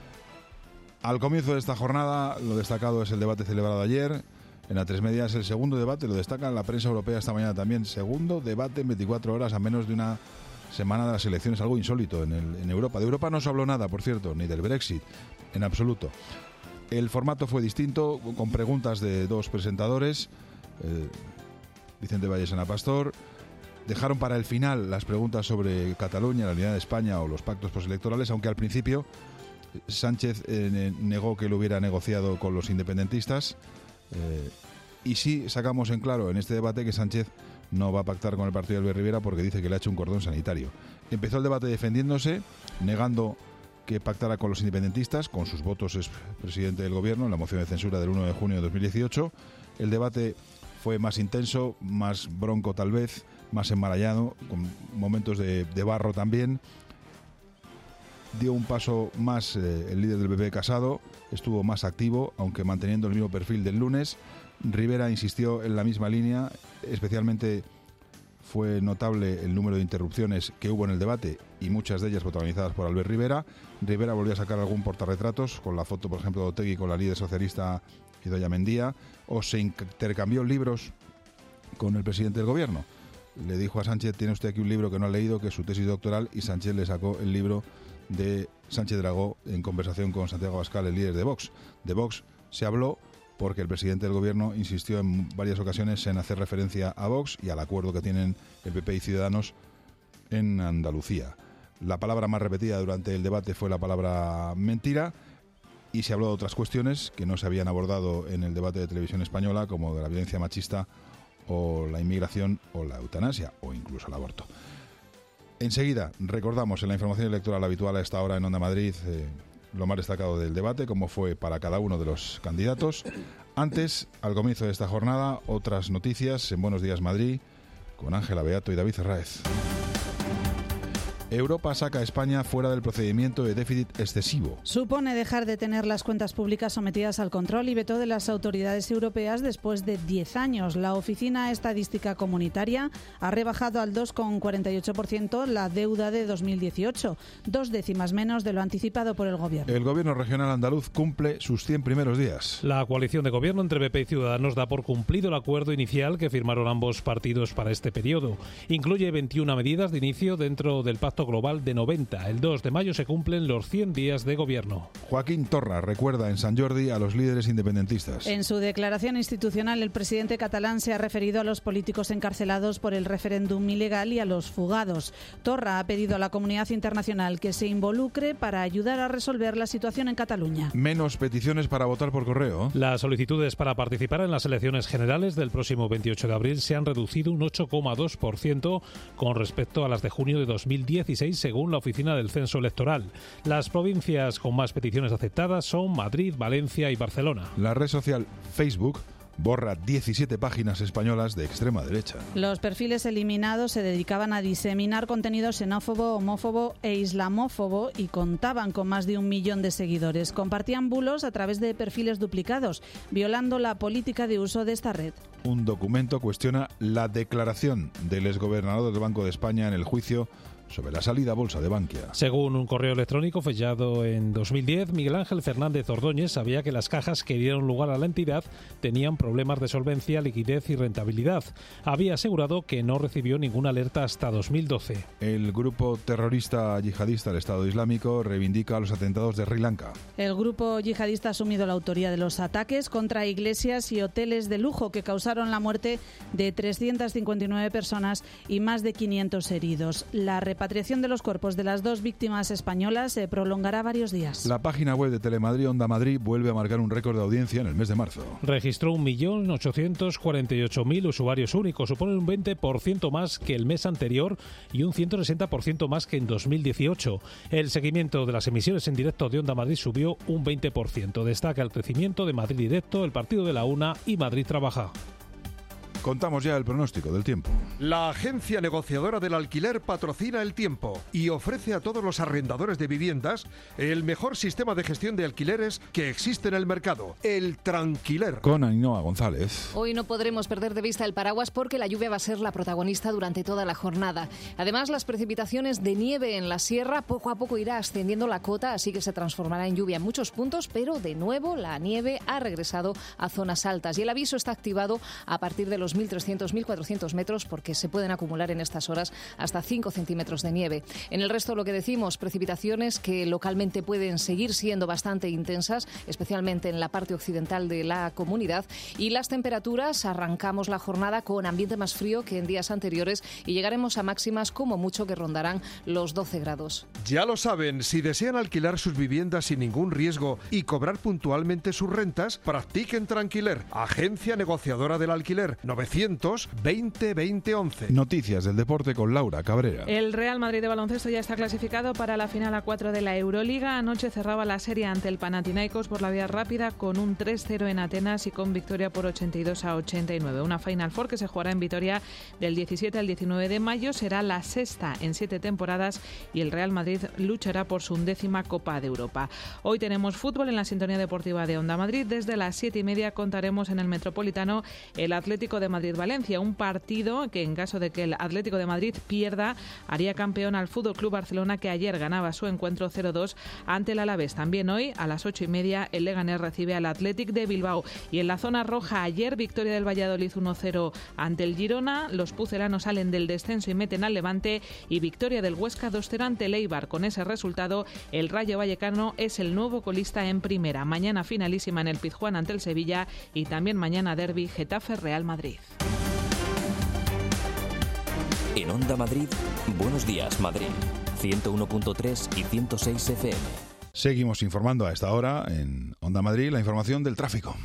Al comienzo de esta jornada, lo destacado es el debate celebrado ayer. En A tres Media es el segundo debate, lo destaca la prensa europea esta mañana también. Segundo debate en veinticuatro horas a menos de una semana de las elecciones, algo insólito en, el, en Europa. De Europa no se habló nada, por cierto, ni del Brexit, en absoluto. El formato fue distinto, con preguntas de dos presentadores, eh, Vicente Vallesana Pastor. Dejaron para el final las preguntas sobre Cataluña, la unidad de España o los pactos postelectorales, aunque al principio Sánchez eh, negó que lo hubiera negociado con los independentistas. Eh, y sí sacamos en claro en este debate que Sánchez no va a pactar con el partido de Albert Rivera porque dice que le ha hecho un cordón sanitario. Empezó el debate defendiéndose, negando que pactara con los independentistas. Con sus votos es presidente del gobierno en la moción de censura del uno de junio de dos mil dieciocho. El debate fue más intenso, más bronco tal vez, más enmarañado, con momentos de, de barro también. Dio un paso más eh, el líder del P P, Casado, estuvo más activo, aunque manteniendo el mismo perfil del lunes. Rivera insistió en la misma línea, especialmente fue notable el número de interrupciones que hubo en el debate y muchas de ellas protagonizadas por Albert Rivera. Rivera volvió a sacar algún portarretratos, con la foto, por ejemplo, de Otegi con la líder socialista Idoia Mendia, o se intercambió libros con el presidente del gobierno. Le dijo a Sánchez: tiene usted aquí un libro que no ha leído, que es su tesis doctoral, y Sánchez le sacó el libro de Sánchez Dragó en conversación con Santiago Abascal, el líder de Vox. De Vox se habló porque el presidente del Gobierno insistió en varias ocasiones en hacer referencia a Vox y al acuerdo que tienen el P P y Ciudadanos en Andalucía. La palabra más repetida durante el debate fue la palabra mentira, y se habló de otras cuestiones que no se habían abordado en el debate de Televisión Española, como de la violencia machista o la inmigración o la eutanasia o incluso el aborto. Enseguida recordamos en la información electoral habitual a esta hora en Onda Madrid eh, lo más destacado del debate, cómo fue para cada uno de los candidatos. Antes, al comienzo de esta jornada, otras noticias en Buenos Días Madrid con Ángela Beato y David Herráez. Europa saca a España fuera del procedimiento de déficit excesivo. Supone dejar de tener las cuentas públicas sometidas al control y veto de las autoridades europeas después de diez años. La Oficina Estadística Comunitaria ha rebajado al dos coma cuarenta y ocho por ciento la deuda de dos mil dieciocho, dos décimas menos de lo anticipado por el Gobierno. El Gobierno regional andaluz cumple sus cien primeros días. La coalición de gobierno entre P P y Ciudadanos da por cumplido el acuerdo inicial que firmaron ambos partidos para este periodo. Incluye veintiuna medidas de inicio dentro del Pacto Global de noventa. El dos de mayo se cumplen los cien días de gobierno. Joaquín Torra recuerda en Sant Jordi a los líderes independentistas. En su declaración institucional, el presidente catalán se ha referido a los políticos encarcelados por el referéndum ilegal y a los fugados. Torra ha pedido a la comunidad internacional que se involucre para ayudar a resolver la situación en Cataluña. Menos peticiones para votar por correo. Las solicitudes para participar en las elecciones generales del próximo veintiocho de abril se han reducido un ocho coma dos por ciento con respecto a las de junio de dos mil dieciséis, según la Oficina del Censo Electoral. Las provincias con más peticiones aceptadas son Madrid, Valencia y Barcelona. La red social Facebook borra diecisiete páginas españolas de extrema derecha. Los perfiles eliminados se dedicaban a diseminar contenido xenófobo, homófobo e islamófobo y contaban con más de un millón de seguidores. Compartían bulos a través de perfiles duplicados, violando la política de uso de esta red. Un documento cuestiona la declaración del exgobernador del Banco de España en el juicio sobre la salida a bolsa de Bankia. Según un correo electrónico fechado en dos mil diez, Miguel Ángel Fernández Ordóñez sabía que las cajas que dieron lugar a la entidad tenían problemas de solvencia, liquidez y rentabilidad. Había asegurado que no recibió ninguna alerta hasta dos mil doce. El grupo terrorista yihadista del Estado Islámico reivindica los atentados de Sri Lanka. El grupo yihadista ha asumido la autoría de los ataques contra iglesias y hoteles de lujo que causaron la muerte de trescientas cincuenta y nueve personas y más de quinientos heridos. La La repatriación de los cuerpos de las dos víctimas españolas se prolongará varios días. La página web de Telemadrid Onda Madrid vuelve a marcar un récord de audiencia en el mes de marzo. Registró un millón ochocientos cuarenta y ocho mil usuarios únicos, supone un veinte por ciento más que el mes anterior y un ciento sesenta por ciento más que en dos mil dieciocho. El seguimiento de las emisiones en directo de Onda Madrid subió un veinte por ciento. Destaca el crecimiento de Madrid Directo, el Partido de la Una y Madrid Trabaja. Contamos ya el pronóstico del tiempo. La agencia negociadora del alquiler patrocina el tiempo y ofrece a todos los arrendadores de viviendas el mejor sistema de gestión de alquileres que existe en el mercado, el Tranquiler. Con Ainhoa González. Hoy no podremos perder de vista el paraguas porque la lluvia va a ser la protagonista durante toda la jornada. Además, las precipitaciones de nieve en la sierra poco a poco irá ascendiendo la cota, así que se transformará en lluvia en muchos puntos, pero de nuevo la nieve ha regresado a zonas altas y el aviso está activado a partir de los mil trescientos a mil cuatrocientos metros porque se pueden acumular en estas horas hasta cinco centímetros de nieve. En el resto, lo que decimos, precipitaciones que localmente pueden seguir siendo bastante intensas, especialmente en la parte occidental de la comunidad, y las temperaturas, arrancamos la jornada con ambiente más frío que en días anteriores y llegaremos a máximas como mucho que rondarán los doce grados. Ya lo saben, si desean alquilar sus viviendas sin ningún riesgo y cobrar puntualmente sus rentas, practiquen Tranquiler, agencia negociadora del alquiler, novecientos veinte veinte once. Noticias del deporte con Laura Cabrera. El Real Madrid de baloncesto ya está clasificado para la final a cuatro de la Euroliga. Anoche cerraba la serie ante el Panathinaikos por la vía rápida con un tres cero en Atenas y con victoria por ochenta y dos a ochenta y nueve. Una Final Four que se jugará en Vitoria del diecisiete al diecinueve de mayo. Será la sexta en siete temporadas y el Real Madrid luchará por su undécima Copa de Europa. Hoy tenemos fútbol en la sintonía deportiva de Onda Madrid. Desde las siete y media contaremos en el Metropolitano el Atlético de Madrid-Valencia, un partido que en caso de que el Atlético de Madrid pierda haría campeón al F C Barcelona, que ayer ganaba su encuentro cero dos ante el Alavés. También hoy a las ocho y media el Leganés recibe al Athletic de Bilbao. Y en la zona roja ayer victoria del Valladolid uno cero ante el Girona, los pucelanos salen del descenso y meten al Levante, y victoria del Huesca dos cero ante el Eibar. Con ese resultado el Rayo Vallecano es el nuevo colista en primera. Mañana finalísima en el Pizjuán ante el Sevilla, y también mañana derbi Getafe-Real Madrid. En Onda Madrid, Buenos Días Madrid, ciento uno punto tres y ciento seis F M. Seguimos informando a esta hora en Onda Madrid, la información del tráfico.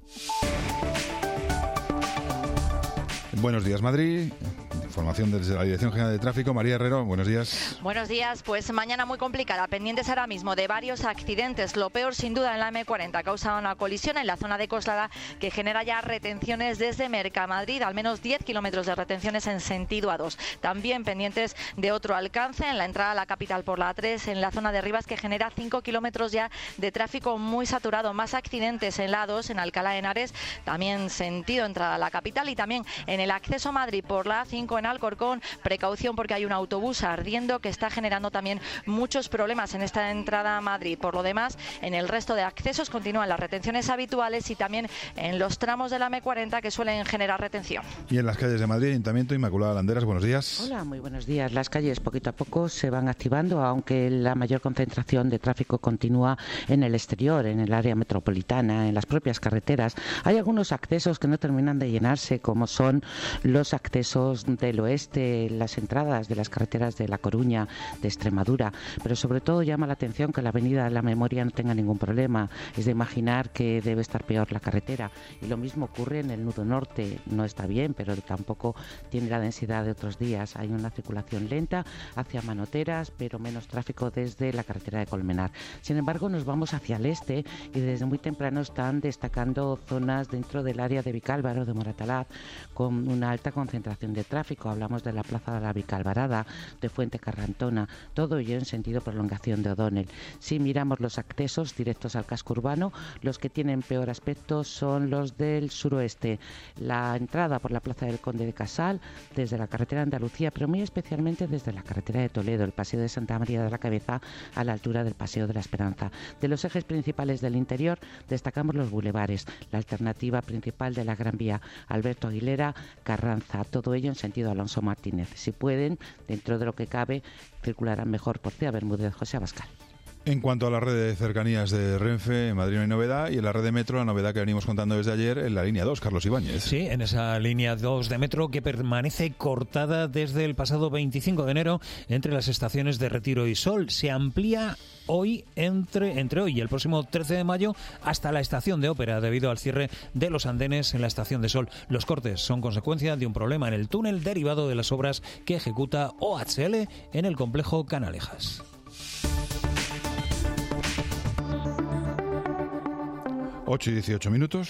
Buenos Días Madrid. Información desde la Dirección General de Tráfico. María Herrero, buenos días. Buenos días. Pues mañana muy complicada. Pendientes ahora mismo de varios accidentes. Lo peor, sin duda, en la eme cuarenta. Ha causado una colisión en la zona de Coslada que genera ya retenciones desde Mercamadrid. Al menos diez kilómetros de retenciones en sentido A dos. También pendientes de otro alcance en la entrada a la capital por la A tres, en la zona de Rivas, que genera cinco kilómetros ya de tráfico muy saturado. Más accidentes en la A dos, en Alcalá de Henares. También sentido entrada a la capital, y también en el acceso a Madrid por la A cinco en Alcorcón. Precaución porque hay un autobús ardiendo que está generando también muchos problemas en esta entrada a Madrid. Por lo demás, en el resto de accesos continúan las retenciones habituales, y también en los tramos de la eme cuarenta que suelen generar retención. Y en las calles de Madrid, Ayuntamiento, Inmaculada Landeras, buenos días. Hola, muy buenos días. Las calles poquito a poco se van activando, aunque la mayor concentración de tráfico continúa en el exterior, en el área metropolitana, en las propias carreteras. Hay algunos accesos que no terminan de llenarse, como son los accesos del oeste, las entradas de las carreteras de La Coruña, de Extremadura, pero sobre todo llama la atención que la avenida de la Memoria no tenga ningún problema. Es de imaginar que debe estar peor la carretera, y lo mismo ocurre en el nudo norte. No está bien, pero tampoco tiene la densidad de otros días. Hay una circulación lenta hacia Manoteras, pero menos tráfico desde la carretera de Colmenar. Sin embargo, nos vamos hacia el este, y desde muy temprano están destacando zonas dentro del área de Vicálvaro, de Moratalaz, con una alta concentración de tráfico. Hablamos de la plaza de la Vicalvarada, de Fuente Carrantona, todo ello en sentido prolongación de O'Donnell. Si miramos los accesos directos al casco urbano, los que tienen peor aspecto son los del suroeste. La entrada por la plaza del Conde de Casal, desde la carretera de Andalucía, pero muy especialmente desde la carretera de Toledo, el paseo de Santa María de la Cabeza, a la altura del Paseo de la Esperanza. De los ejes principales del interior destacamos los bulevares, la alternativa principal de la Gran Vía, Alberto Aguilera, Carranza, todo ello en sentido Alonso Martínez. Si pueden, dentro de lo que cabe, circularán mejor por Cea Bermúdez, José Abascal. En cuanto a la red de cercanías de Renfe, en Madrid no hay novedad, y en la red de metro, la novedad que venimos contando desde ayer en la línea dos, Carlos Ibáñez. Sí, en esa línea dos de metro que permanece cortada desde el pasado veinticinco de enero entre las estaciones de Retiro y Sol. Se amplía hoy entre, entre hoy y el próximo trece de mayo hasta la estación de Ópera, debido al cierre de los andenes en la estación de Sol. Los cortes son consecuencia de un problema en el túnel derivado de las obras que ejecuta O H L en el complejo Canalejas. ocho y dieciocho minutos.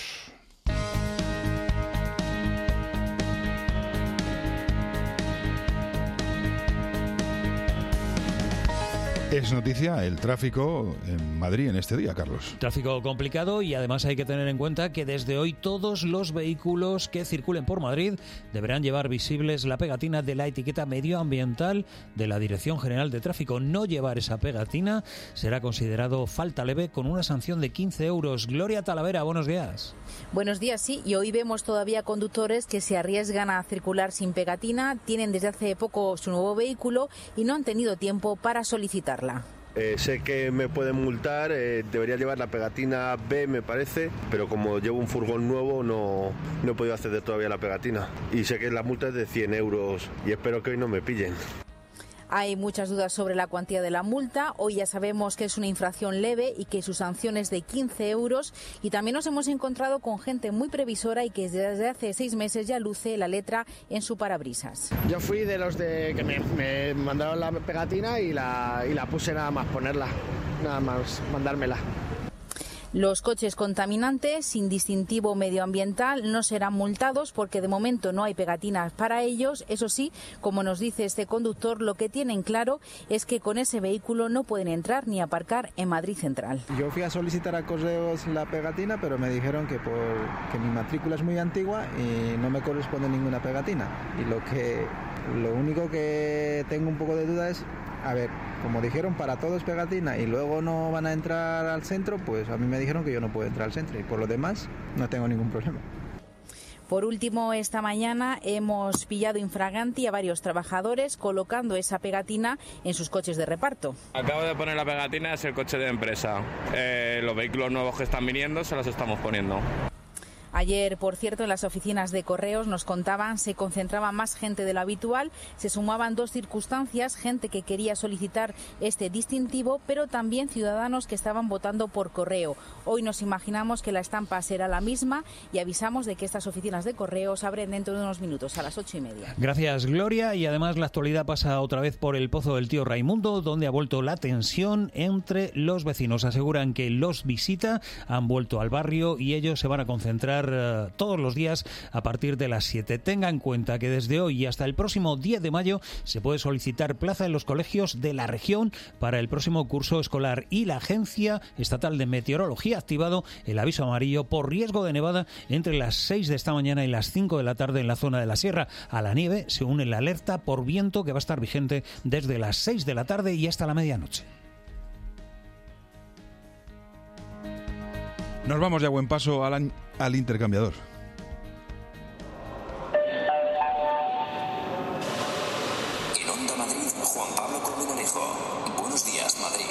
Es noticia el tráfico en Madrid en este día, Carlos. Tráfico complicado, y además hay que tener en cuenta que desde hoy todos los vehículos que circulen por Madrid deberán llevar visibles la pegatina de la etiqueta medioambiental de la Dirección General de Tráfico. No llevar esa pegatina será considerado falta leve, con una sanción de quince euros. Gloria Talavera, buenos días. Buenos días, sí, y hoy vemos todavía conductores que se arriesgan a circular sin pegatina, tienen desde hace poco su nuevo vehículo y no han tenido tiempo para solicitarla. Eh, sé que me pueden multar, eh, debería llevar la pegatina B, me parece, pero como llevo un furgón nuevo no, no he podido acceder todavía a la pegatina. Y sé que la multa es de cien euros y espero que hoy no me pillen. Hay muchas dudas sobre la cuantía de la multa. Hoy ya sabemos que es una infracción leve y que su sanción es de quince euros. Y también nos hemos encontrado con gente muy previsora y que desde hace seis meses ya luce la letra en su parabrisas. Yo fui de los de que me, me mandaron la pegatina y la, y la puse nada más ponerla, nada más mandármela. Los coches contaminantes sin distintivo medioambiental no serán multados porque de momento no hay pegatinas para ellos. Eso sí, como nos dice este conductor, lo que tienen claro es que con ese vehículo no pueden entrar ni aparcar en Madrid Central. Yo fui a solicitar a Correos la pegatina, pero me dijeron que, por, que mi matrícula es muy antigua y no me corresponde ninguna pegatina. Y lo que lo único que tengo un poco de duda es, a ver, como dijeron para todos pegatina y luego no van a entrar al centro, pues a mí me dijeron que yo no puedo entrar al centro y por lo demás no tengo ningún problema. Por último, esta mañana hemos pillado infraganti a varios trabajadores colocando esa pegatina en sus coches de reparto. Acabo de poner la pegatina, es el coche de empresa. Eh, los vehículos nuevos que están viniendo se los estamos poniendo. Ayer, por cierto, en las oficinas de Correos nos contaban, se concentraba más gente de lo habitual, se sumaban dos circunstancias, gente que quería solicitar este distintivo, pero también ciudadanos que estaban votando por correo. Hoy nos imaginamos que la estampa será la misma y avisamos de que estas oficinas de Correos abren dentro de unos minutos, a las ocho y media. Gracias, Gloria. Y además la actualidad pasa otra vez por el Pozo del Tío Raimundo, donde ha vuelto la tensión entre los vecinos. Aseguran que los visita, han vuelto al barrio y ellos se van a concentrar todos los días a partir de las siete. Tenga en cuenta que desde hoy y hasta el próximo diez de mayo se puede solicitar plaza en los colegios de la región para el próximo curso escolar y la Agencia Estatal de Meteorología ha activado el aviso amarillo por riesgo de nevada entre las seis de esta mañana y las cinco de la tarde en la zona de la sierra. A la nieve se une la alerta por viento que va a estar vigente desde las seis de la tarde y hasta la medianoche. Nos vamos ya a buen paso al, al intercambiador. En Onda Madrid, Juan Pablo Colmenarejo. Buenos días, Madrid.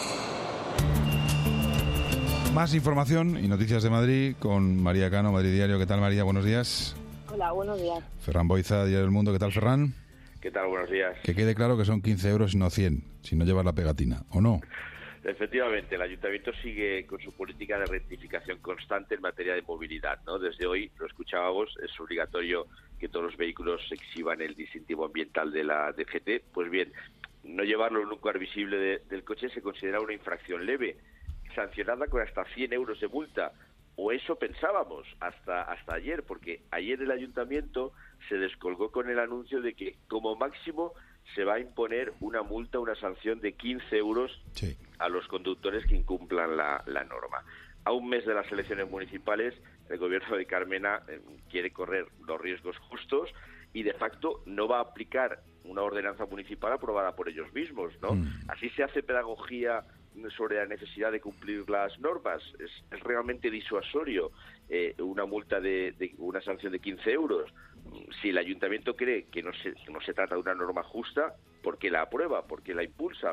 Más información y noticias de Madrid con María Cano, Madrid Diario. ¿Qué tal, María? Buenos días. Hola, buenos días. Ferran Boiza, Diario del Mundo. ¿Qué tal, Ferran? ¿Qué tal? Buenos días. Que quede claro que son quince euros y no cien, si no llevas la pegatina, ¿o no? Efectivamente, el Ayuntamiento sigue con su política de rectificación constante en materia de movilidad, ¿no? Desde hoy, lo escuchábamos, es obligatorio que todos los vehículos exhiban el distintivo ambiental de la D G T. Pues bien, no llevarlo en un lugar visible de, del coche se considera una infracción leve, sancionada con hasta cien euros de multa. O eso pensábamos hasta hasta ayer, porque ayer el Ayuntamiento se descolgó con el anuncio de que como máximo se va a imponer una multa, una sanción de quince euros sí. a los conductores que incumplan la, la norma. A un mes de las elecciones municipales, el gobierno de Carmena eh, quiere correr los riesgos justos y de facto no va a aplicar una ordenanza municipal aprobada por ellos mismos, ¿no? Mm. Así se hace pedagogía sobre la necesidad de cumplir las normas. Es, es realmente disuasorio eh, una multa de, de una sanción de quince euros. Si el ayuntamiento cree que no se, que no se trata de una norma justa, ¿por qué la aprueba? ¿Por qué la impulsa?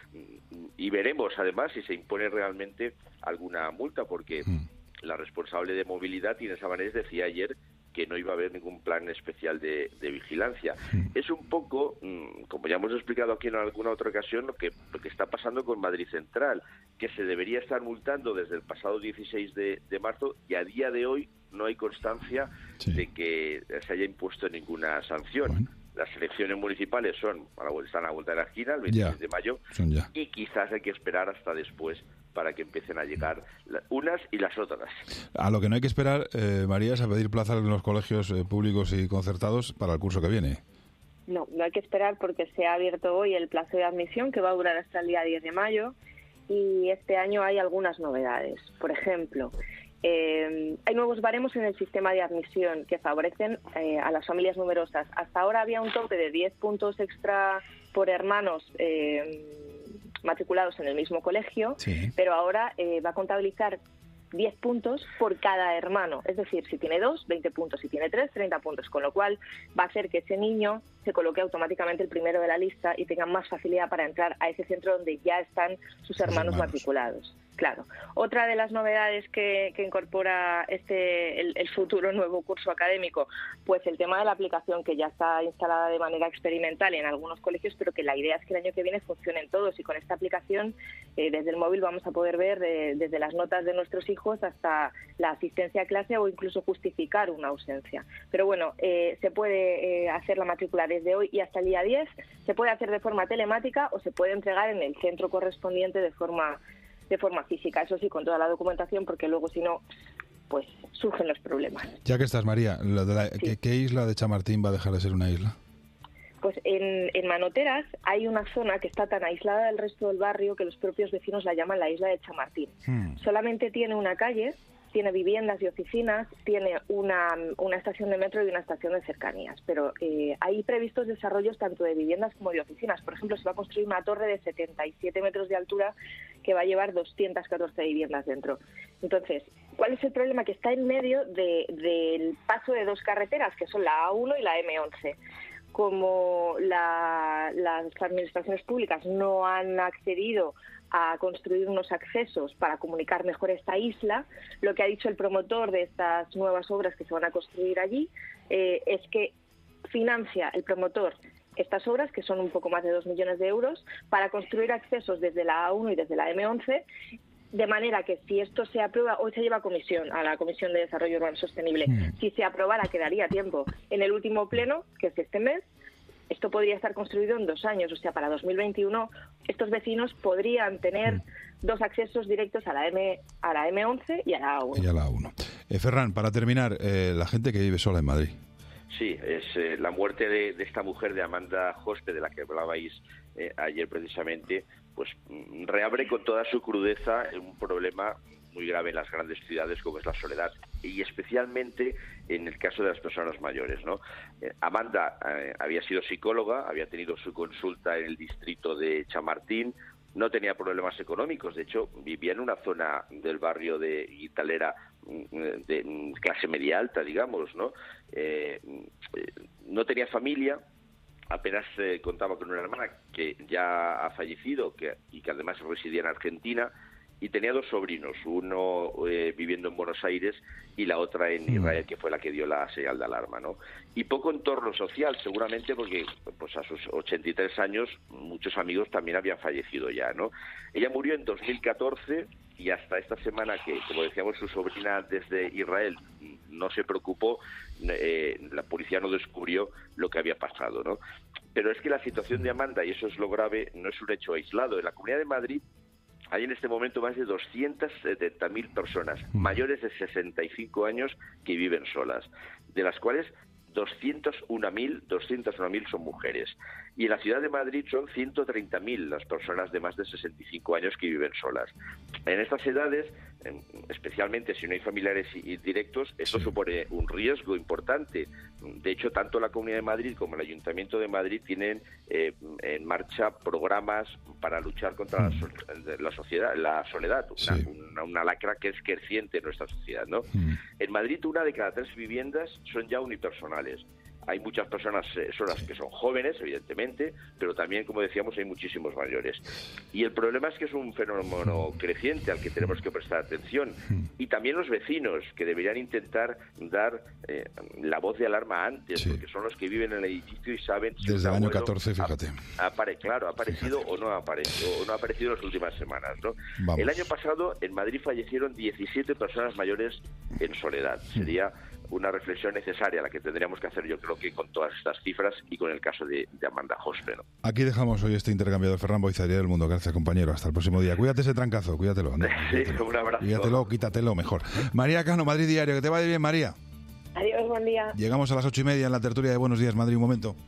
Y veremos además si se impone realmente alguna multa, porque mm. la responsable de movilidad, Inés Abanés, decía ayer que no iba a haber ningún plan especial de, de vigilancia. Mm. Es un poco, como ya hemos explicado aquí en alguna otra ocasión, lo que, lo que está pasando con Madrid Central, que se debería estar multando desde el pasado dieciséis de, de marzo y a día de hoy no hay constancia sí. de que se haya impuesto ninguna sanción. Bueno. Las elecciones municipales son a la vuelta, están a la vuelta de la esquina, el veintiséis de mayo, y quizás hay que esperar hasta después para que empiecen a llegar unas y las otras. A lo que no hay que esperar, eh, María, es a pedir plazas en los colegios eh, públicos y concertados para el curso que viene. No, no hay que esperar porque se ha abierto hoy el plazo de admisión que va a durar hasta el día diez de mayo y este año hay algunas novedades. Por ejemplo, Eh, hay nuevos baremos en el sistema de admisión que favorecen eh, a las familias numerosas. Hasta ahora había un tope de diez puntos extra por hermanos eh, matriculados en el mismo colegio, sí. pero ahora eh, va a contabilizar diez puntos por cada hermano. Es decir, si tiene dos, veinte puntos. Si tiene tres, treinta puntos. Con lo cual va a hacer que ese niño se coloque automáticamente el primero de la lista y tenga más facilidad para entrar a ese centro donde ya están sus hermanos, hermanos. matriculados. Claro. Otra de las novedades que, que incorpora este el, el futuro nuevo curso académico, pues el tema de la aplicación que ya está instalada de manera experimental en algunos colegios, pero que la idea es que el año que viene funcionen todos y con esta aplicación eh, desde el móvil vamos a poder ver eh, desde las notas de nuestros hijos hasta la asistencia a clase o incluso justificar una ausencia. Pero bueno, eh, se puede eh, hacer la matrícula desde hoy y hasta el día diez, se puede hacer de forma telemática o se puede entregar en el centro correspondiente de forma de forma física, eso sí, con toda la documentación, porque luego si no, pues surgen los problemas. Ya que estás, María, lo de la, Sí. ¿qué, ¿qué isla de Chamartín va a dejar de ser una isla? Pues en, en Manoteras hay una zona que está tan aislada del resto del barrio que los propios vecinos la llaman la isla de Chamartín. Hmm. Solamente tiene una calle, tiene viviendas y oficinas, tiene una, una estación de metro y una estación de cercanías, pero eh, hay previstos desarrollos tanto de viviendas como de oficinas. Por ejemplo, se va a construir una torre de setenta y siete metros de altura que va a llevar doscientas catorce viviendas dentro. Entonces, ¿cuál es el problema? Que está en medio de, del paso de dos carreteras, que son la A uno y la eme once. Como la, las administraciones públicas no han accedido a construir unos accesos para comunicar mejor esta isla, lo que ha dicho el promotor de estas nuevas obras que se van a construir allí eh, es que financia el promotor estas obras, que son un poco más de dos millones de euros, para construir accesos desde la A uno y desde la eme once, de manera que si esto se aprueba, hoy se lleva a comisión, a la Comisión de Desarrollo Urbano Sostenible, mm. si se aprobara quedaría tiempo en el último pleno, que es este mes. Esto podría estar construido en dos años, o sea, para dos mil veintiuno estos vecinos podrían tener mm. dos accesos directos a la M, a la eme once y a la A uno. Y a la A uno. Eh, Ferran, para terminar, eh, la gente que vive sola en Madrid. Sí, es eh, la muerte de, de esta mujer, de Amanda Jospe, de la que hablabais eh, ayer precisamente, pues reabre con toda su crudeza un problema muy grave en las grandes ciudades como es la soledad, y especialmente en el caso de las personas mayores, ¿no? Eh, Amanda eh, había sido psicóloga, había tenido su consulta en el distrito de Chamartín, no tenía problemas económicos, de hecho vivía en una zona del barrio de Italera de clase media alta, digamos, ¿no? Eh, no tenía familia, apenas eh, contaba con una hermana que ya ha fallecido que, y que además residía en Argentina, y tenía dos sobrinos, uno eh, viviendo en Buenos Aires y la otra en Israel, que fue la que dio la señal de alarma, ¿no? Y poco entorno social, seguramente, porque pues a sus ochenta y tres años muchos amigos también habían fallecido ya, ¿no? Ella murió en dos mil catorce y hasta esta semana que, como decíamos, su sobrina desde Israel no se preocupó, eh, la policía no descubrió lo que había pasado, ¿no? Pero es que la situación de Amanda, y eso es lo grave, no es un hecho aislado. En la Comunidad de Madrid hay en este momento más de doscientas setenta mil personas mayores de sesenta y cinco años que viven solas, de las cuales doscientos uno mil son mujeres. Y en la ciudad de Madrid son ciento treinta mil las personas de más de sesenta y cinco años que viven solas. En estas edades, especialmente si no hay familiares directos, esto sí. supone un riesgo importante. De hecho, tanto la Comunidad de Madrid como el Ayuntamiento de Madrid tienen eh, en marcha programas para luchar contra mm. la, la sociedad, la soledad, una, sí. una, una lacra que es creciente en nuestra sociedad, ¿no? Mm. En Madrid, una de cada tres viviendas son ya unipersonales. Hay muchas personas eh, solas que son jóvenes, evidentemente, pero también, como decíamos, hay muchísimos mayores. Y el problema es que es un fenómeno creciente al que tenemos que prestar atención. Y también los vecinos, que deberían intentar dar eh, la voz de alarma antes, sí. porque son los que viven en el edificio y saben... Si Desde el año catorce, fíjate. Ha, apare, claro, ha aparecido fíjate. o no ha aparecido, o no ha aparecido en las últimas semanas, ¿no? Vamos. El año pasado, en Madrid fallecieron diecisiete personas mayores en soledad. Sería una reflexión necesaria la que tendríamos que hacer, yo creo que con todas estas cifras y con el caso de, de Amanda Jospe, ¿no? Aquí dejamos hoy este intercambiador. Ferran Boizaría del Mundo. Gracias, compañero. Hasta el próximo día. Cuídate ese trancazo, cuídatelo. ¿no? Sí, un abrazo. Cuídatelo, quítatelo mejor. María Cano, Madrid Diario. Que te vaya bien, María. Adiós, buen día. Llegamos a las ocho y media en la tertulia de Buenos Días, Madrid. Un momento.